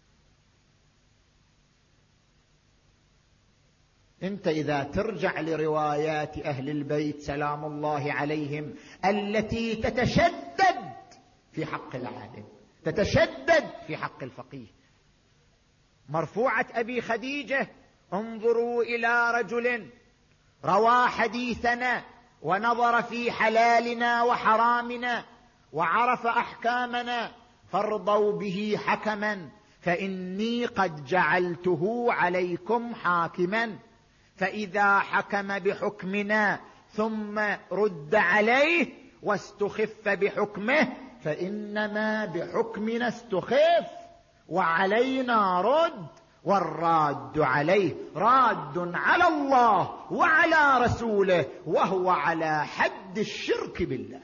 أنت إذا ترجع لروايات أهل البيت سلام الله عليهم التي تتشدد في حق العالم، تتشدد في حق الفقيه. مرفوعة أبي خديجة: انظروا إلى رجل روى حديثنا ونظر في حلالنا وحرامنا وعرف أحكامنا فارضوا به حكما، فإني قد جعلته عليكم حاكما، فإذا حكم بحكمنا ثم رد عليه واستخف بحكمه فإنما بحكمنا استخف وعلينا رد، والراد عليه راد على الله وعلى رسوله، وهو على حد الشرك بالله.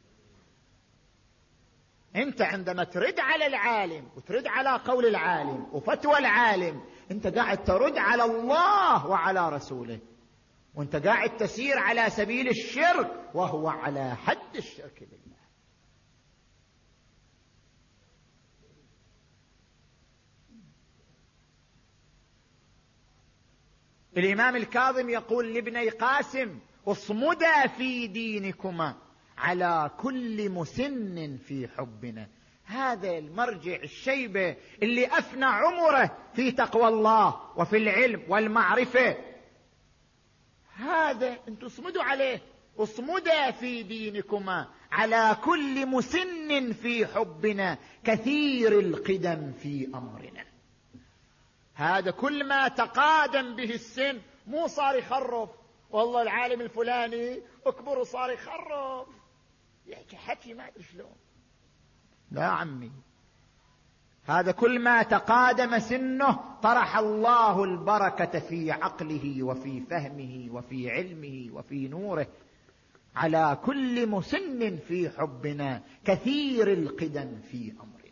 انت عندما ترد على العالم وترد على قول العالم وفتوى العالم، انت قاعد ترد على الله وعلى رسوله، وانت قاعد تسير على سبيل الشرك وهو على حد الشرك بالله. الإمام الكاظم يقول لابني قاسم: اصمدا في دينكما على كل مسن في حبنا. هذا المرجع الشيبة اللي أفنى عمره في تقوى الله وفي العلم والمعرفة، هذا انتم اصمدوا عليه. اصمدا في دينكما على كل مسن في حبنا كثير القدم في أمرنا. هذا كل ما تقادم به السن، مو صار يخرف والله العالم الفلاني اكبر وصار يخرف يحكي حكي ما ادري شلون. لا عمي، هذا كل ما تقادم سنه طرح الله البركة في عقله وفي فهمه وفي علمه وفي نوره. على كل مسن في حبنا كثير القدم في أمرنا.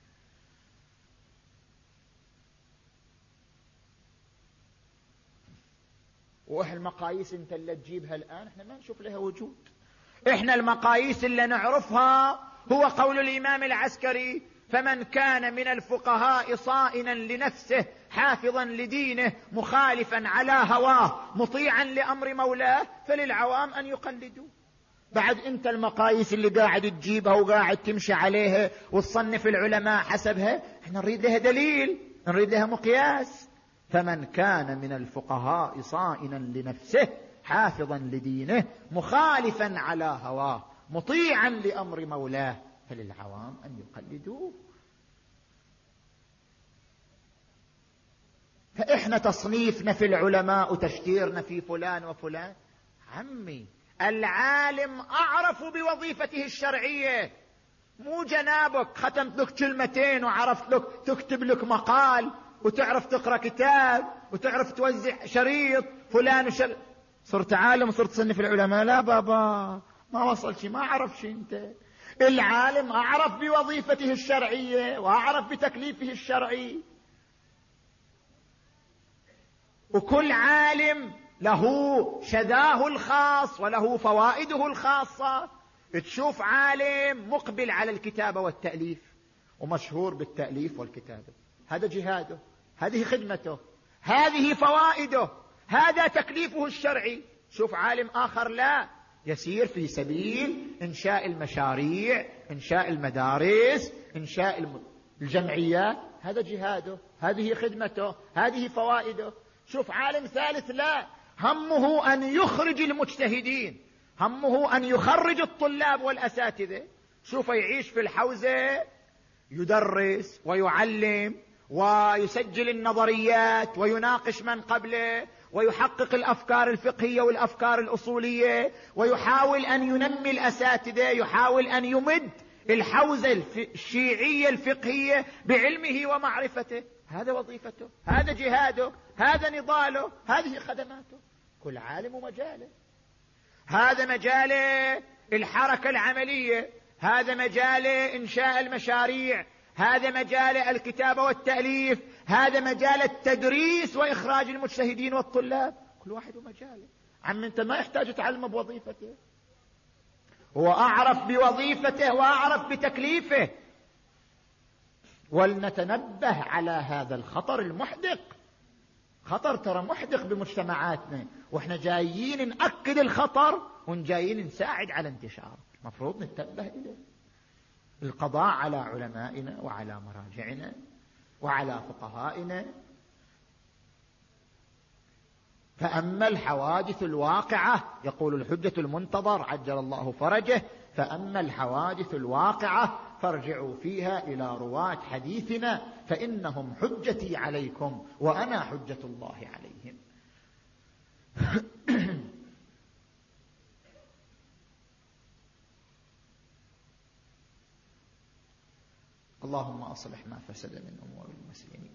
وإحنا المقاييس انت اللي تجيبها الآن احنا ما نشوف لها وجود. احنا المقاييس اللي نعرفها هو قول الإمام العسكري: فمن كان من الفقهاء صائنا لنفسه حافظا لدينه مخالفا على هواه مطيعا لأمر مولاه فللعوام أن يقلدوه. بعد انت المقاييس اللي قاعد تجيبها وقاعد تمشي عليها وتصنف العلماء حسبها، احنا نريد لها دليل، نريد لها مقياس. فمن كان من الفقهاء صائنا لنفسه حافظا لدينه مخالفا على هواه مطيعا لأمر مولاه فللعوام أن يقلدوه. فإحنا تصنيفنا في العلماء وتشتيرنا في فلان وفلان، عمي العالم أعرف بوظيفته الشرعية، مو جنابك ختمت لك كلمتين وعرفت لك تكتب لك مقال وتعرف تقرأ كتاب وتعرف توزع شريط فلان وشر... صرت عالم وصرت تصنف العلماء. لا بابا، ما وصل شيء، ما عرف شيء. انت العالم أعرف بوظيفته الشرعية وأعرف بتكليفه الشرعي. وكل عالم له شذاه الخاص وله فوائده الخاصة. تشوف عالم مقبل على الكتابة والتأليف ومشهور بالتأليف والكتابة، هذا جهاده، هذه خدمته، هذه فوائده، هذا تكليفه الشرعي. شوف عالم آخر لا، يسير في سبيل إنشاء المشاريع، إنشاء المدارس، إنشاء الجمعيات، هذا جهاده، هذه خدمته، هذه فوائده. شوف عالم ثالث لا، همه أن يخرج المجتهدين، همه أن يخرج الطلاب والأساتذة. شوف يعيش في الحوزة، يدرس ويعلم ويسجل النظريات ويناقش من قبله ويحقق الأفكار الفقهية والأفكار الأصولية ويحاول أن ينمي الأساتذة، يحاول أن يمد الحوزة الشيعية الفقهية بعلمه ومعرفته. هذا وظيفته، هذا جهاده، هذا نضاله، هذه خدماته. كل عالم ومجاله. هذا مجاله الحركة العملية، هذا مجاله إنشاء المشاريع، هذا مجال الكتابة والتأليف، هذا مجال التدريس وإخراج المجتهدين والطلاب. كل واحد ومجاله. عم انت ما يحتاج تعلم بوظيفته، هو أعرف بوظيفته وأعرف بتكليفه. ولنتنبه على هذا الخطر المحدق. خطر ترى محدق بمجتمعاتنا، واحنا جايين نأكد الخطر ونجايين نساعد على انتشاره. مفروض نتنبه إليه. القضاء على علمائنا وعلى مراجعنا وعلى فقهائنا. فأما الحوادث الواقعة، يقول الحجة المنتظر عجل الله فرجه، فأما الحوادث الواقعة فارجعوا فيها إلى رواة حديثنا فإنهم حجتي عليكم وأنا حجة الله عليهم. اللهم أصلح ما فسد من أمور المسلمين.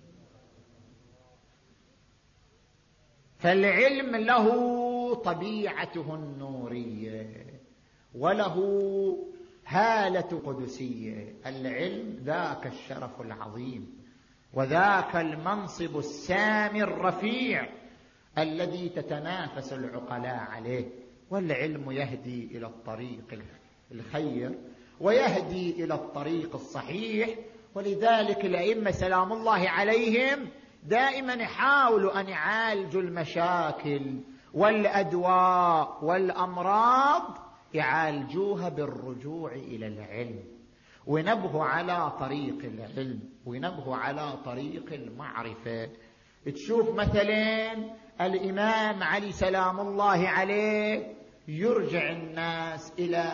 فالعلم له طبيعته النورية وله هالة قدسية. العلم ذاك الشرف العظيم وذاك المنصب السامي الرفيع الذي تتنافس العقلاء عليه. والعلم يهدي إلى الطريق الخير ويهدي إلى الطريق الصحيح. ولذلك الأئمة سلام الله عليهم دائما يحاولوا أن يعالجوا المشاكل والأدواء والأمراض، يعالجوها بالرجوع إلى العلم، وينبهوا على طريق العلم، وينبهوا على طريق المعرفة. تشوف مثلا الإمام علي سلام الله عليه يرجع الناس إلى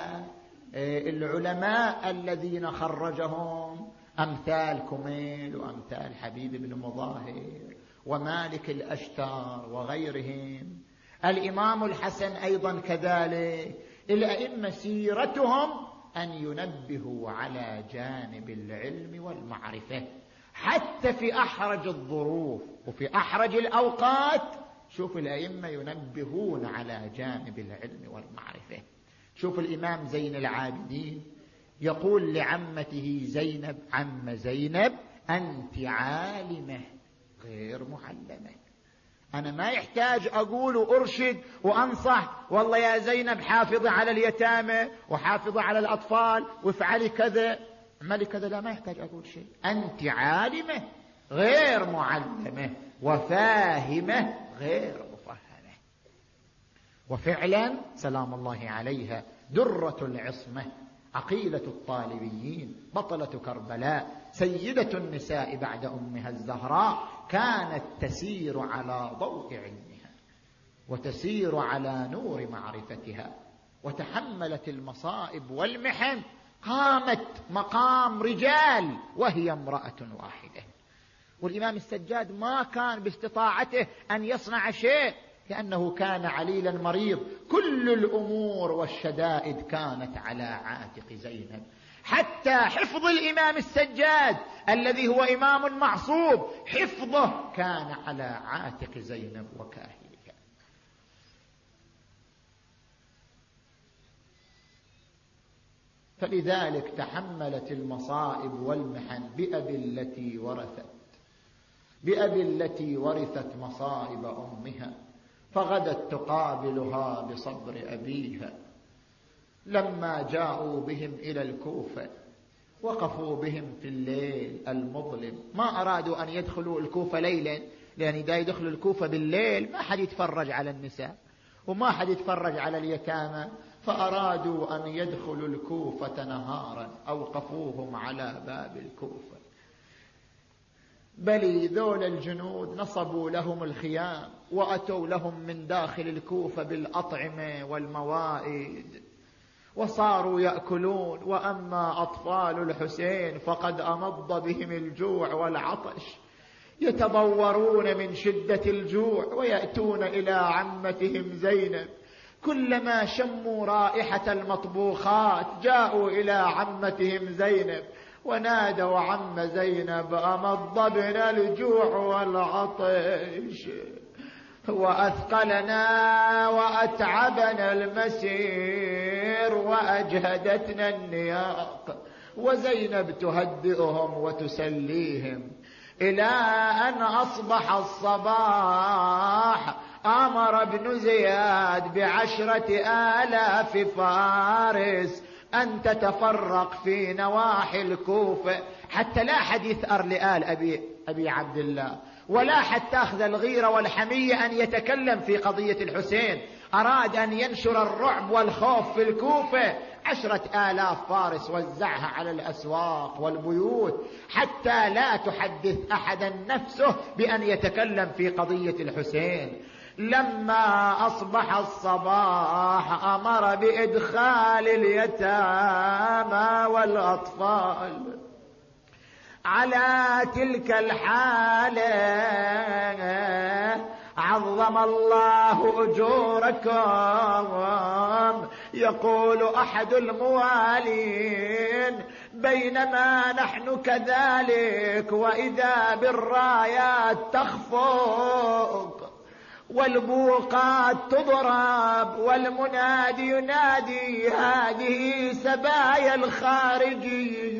العلماء الذين خرجهم، أمثال كميل وأمثال حبيب بن مظاهر ومالك الأشتر وغيرهم. الإمام الحسن أيضا كذلك. الأئمة سيرتهم أن ينبهوا على جانب العلم والمعرفة حتى في أحرج الظروف وفي أحرج الأوقات. شوف الأئمة ينبهون على جانب العلم والمعرفة. شوف الإمام زين العابدين يقول لعمته زينب: عم زينب أنت عالمة غير معلمة. أنا ما يحتاج أقول وأرشد وأنصح والله يا زينب حافظي على اليتامى وحافظي على الأطفال وافعلي كذا اعملي كذا، لا ما يحتاج أقول شيء. أنت عالمة غير معلمة وفاهمة غير مفهمة. وفعلا سلام الله عليها درة العصمة، عقيلة الطالبيين، بطلة كربلاء، سيدة النساء بعد أمها الزهراء، كانت تسير على ضوء علمها وتسير على نور معرفتها، وتحملت المصائب والمحن، قامت مقام رجال وهي امرأة واحدة. والإمام السجاد ما كان باستطاعته أن يصنع شيء لأنه كان عليلا مريض. كل الأمور والشدائد كانت على عاتق زينب، حتى حفظ الإمام السجاد الذي هو إمام معصوم حفظه كان على عاتق زينب وكاهلها. فلذلك تحملت المصائب والمحن بأبي التي ورثت بأبي التي ورثت مصائب أمها، فغدت تقابلها بصبر أبيها. لما جاءوا بهم إلى الكوفة وقفوا بهم في الليل المظلم، ما أرادوا أن يدخلوا الكوفة ليلا، لأن إذا يدخلوا الكوفة بالليل ما حد يتفرج على النساء وما حد يتفرج على اليتامى، فأرادوا أن يدخلوا الكوفة نهارا، أوقفوهم على باب الكوفة. بل ذول الجنود نصبوا لهم الخيام وأتوا لهم من داخل الكوفة بالأطعمة والموائد وصاروا يأكلون. وأما أطفال الحسين فقد أمض بهم الجوع والعطش، يتضورون من شدة الجوع ويأتون إلى عمتهم زينب، كلما شموا رائحة المطبوخات جاءوا إلى عمتهم زينب ونادوا: عم زينب أمض بنا الجوع والعطش وأثقلنا وأتعبنا المسير وأجهدتنا النياق. وزينب تهدئهم وتسليهم إلى أن أصبح الصباح. أمر ابن زياد بعشرة آلاف فارس أن تتفرق في نواحي الكوفة حتى لا حد يثأر لآل أبي, أبي عبد الله، ولا حتى تأخذ الغيرة والحمية أن يتكلم في قضية الحسين. أراد أن ينشر الرعب والخوف في الكوفة. عشرة آلاف فارس وزعها على الأسواق والبيوت حتى لا تحدث أحدا نفسه بأن يتكلم في قضية الحسين. لما أصبح الصباح أمر بإدخال اليتامى والأطفال. على تلك الحالة عظم الله أجوركم. يقول أحد الموالين: بينما نحن كذلك وإذا بالرايات تخفق والبوقات تضرب والمنادي ينادي: هذه سبايا الخارجي.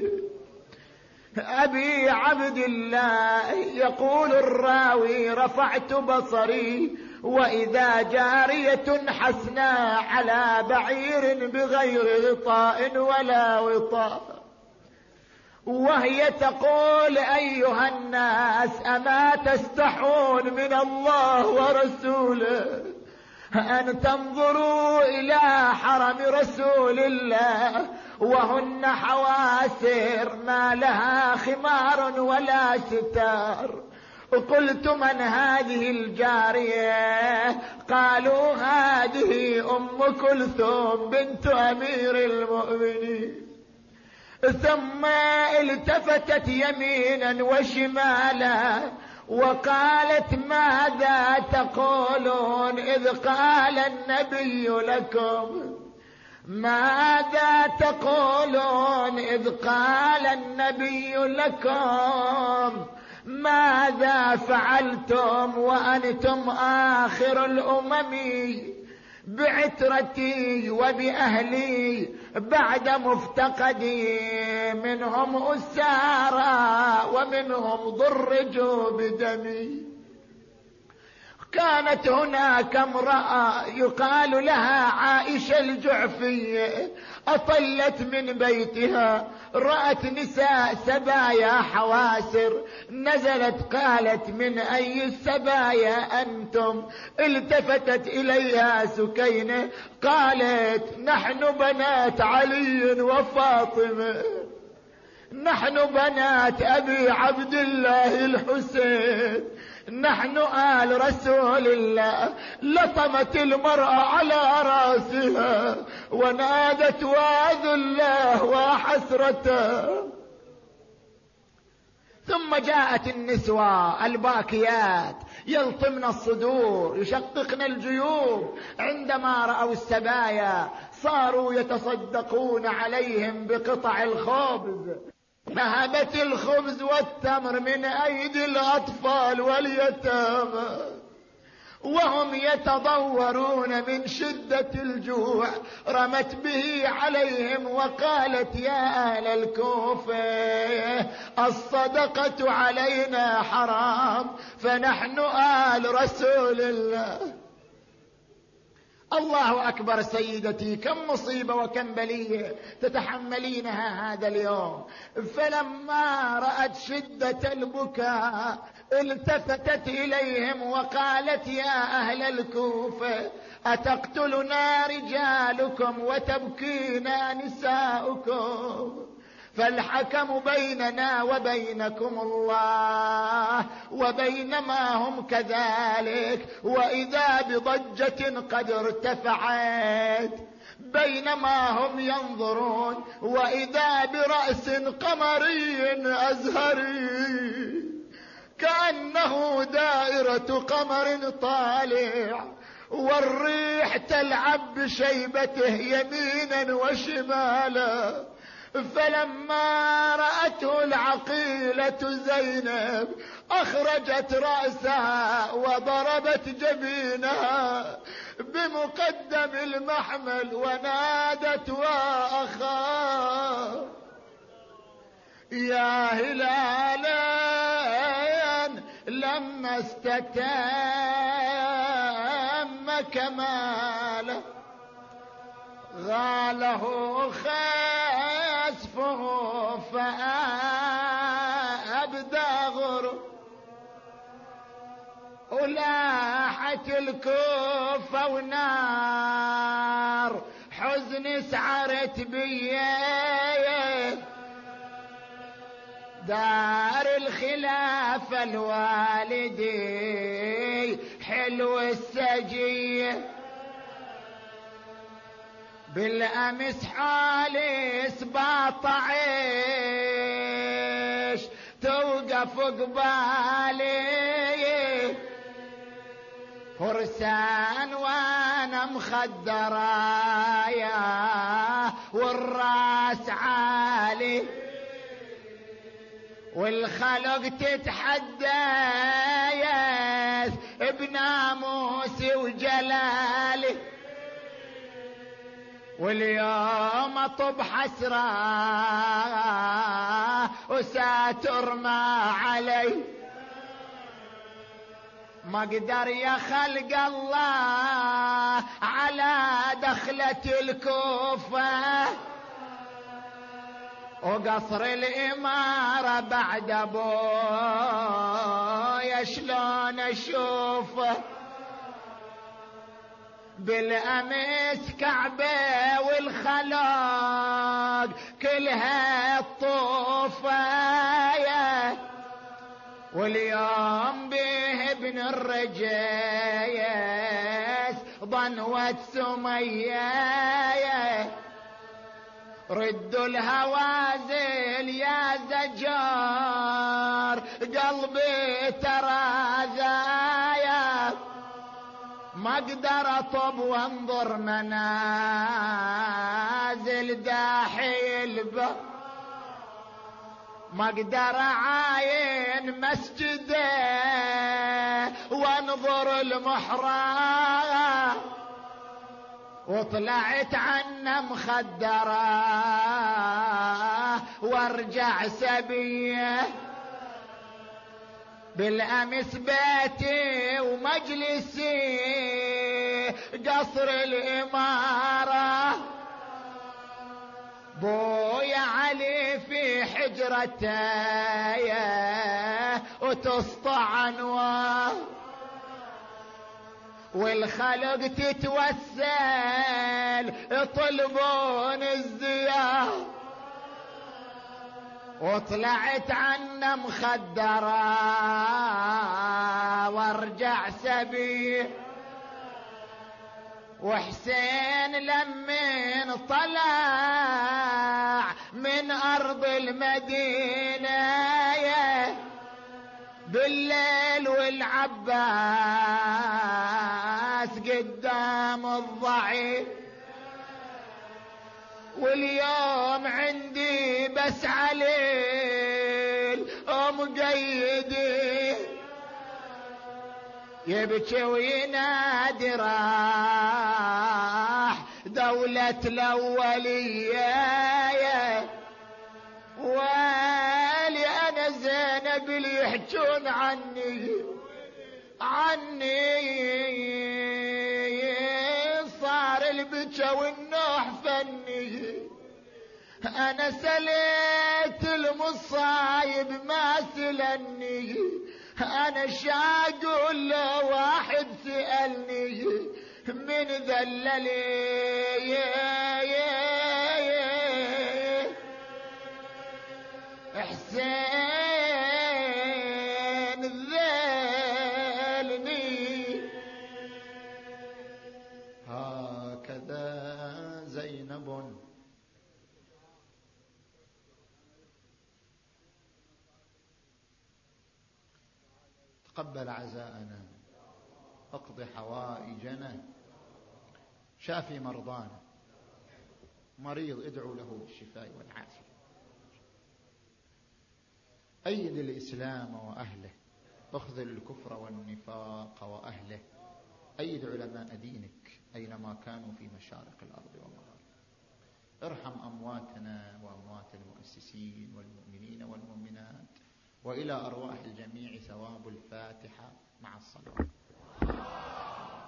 أبي عبد الله يقول الراوي: رفعت بصري وإذا جارية حسناء على بعير بغير غطاء ولا وطاء، وهي تقول أيها الناس أما تستحون من الله ورسوله أن تنظروا إلى حرم رسول الله وهن حواسر ما لها خمار ولا ستار. قلت من هذه الجارية؟ قالوا هذه أم كلثوم بنت أمير المؤمنين. ثم التفتت يمينا وشمالا وقالت ماذا تقولون إذ قال النبي لكم؟ ماذا تقولون إذ قال النبي لكم؟ ماذا فعلتم وأنتم آخر الأمم بعترتي وبأهلي بعد مفتقدي؟ منهم أسارى ومنهم ضرجوا بدمي. كانت هناك امرأة يقال لها عائشة الجعفية أطلت من بيتها، رأت نساء سبايا حواسر، نزلت قالت من أي السبايا أنتم؟ التفتت إليها سكينة قالت نحن بنات علي وفاطمة، نحن بنات أبي عبد الله الحسين، نحن آل رسول الله. لطمت المرأة على رأسها ونادت واذ الله وحسرته. ثم جاءت النسوة الباكيات يلطمن الصدور يشققن الجيوب عندما رأوا السبايا، صاروا يتصدقون عليهم بقطع الخبز. نهبت الخبز والتمر من أيدي الأطفال واليتامى وهم يتضورون من شدة الجوع. رمت به عليهم وقالت يا أهل الكوفة الصدقة علينا حرام فنحن آل رسول الله. الله أكبر سيدتي، كم مصيبة وكم بلية تتحملينها هذا اليوم. فلما رأت شدة البكاء التفتت إليهم وقالت يا أهل الكوفة أتقتلنا رجالكم وتبكينا نساؤكم؟ فالحكم بيننا وبينكم الله، وبينما هم كذلك وإذا بضجة قد ارتفعت بينما هم ينظرون وإذا برأس قمري أزهري كأنه دائرة قمر طالع والريح تلعب بشيبته يمينا وشمالا. فلما رأته العقيلة زينب أخرجت رأسها وضربت جبينها بمقدم المحمل ونادت وأخاه يا هلالا لما استتم كماله غاله خسفه فأبدى غرب ولاحت الكوفة ونار حزن سعرت بيه دار الخلافة الوالدي حلو السجيه بالأمس حالي سباط عيش توقف قبالي فرسان وانا مخدرايا والراس عالي والخلق تتحدث بناموسي وجلالي واليوم اطب حسرة وساتر ما علي ما قدر يا خلق الله على دخلة الكوفة وقصر الإمارة بعد أبويا شلون أشوفه بالأمس كعبة والخلاق كلها الطوفاية واليوم به ابن الرجيس ضنوة سمية ردوا الهوازل يا زجار قلبي ترى ذايا ما اقدر اطب وانظر منازل داحي البر ما اقدر اعاين مسجده وانظر المحراب وطلعت عنا مخدرة وارجع سبيه بالأمس بيتي ومجلسي قصر الإمارة بويا علي في حجرته وتسطع انوار والخلق تتوسل يطلبون الزيارة وطلعت عنا مخدرة وارجع سبيه وحسين لمن طلع من أرض المدينة بالليل والعباس قدام الضعيف واليوم عندي بس عليل مقيدي يبكي وينادي راح دولة الأولية والي أنا زينب اللي يحجون عني عني صار البكا والنوح فني أنا سليت المصايب ما سلني أنا شاقول له واحد سألني من ذللي حسين ذلني هكذا زينب تقبل عزاءنا اقض حوائجنا شافي مرضانا مريض ادعو له بالشفاء والعافية أيد الإسلام وأهله اخذل الكفر والنفاق وأهله أيد علماء دينك أينما كانوا في مشارق الأرض ومغاربها ارحم أمواتنا وأموات المؤسسين والمؤمنين والمؤمنات وإلى أرواح الجميع ثواب الفاتحة مع الصلاة.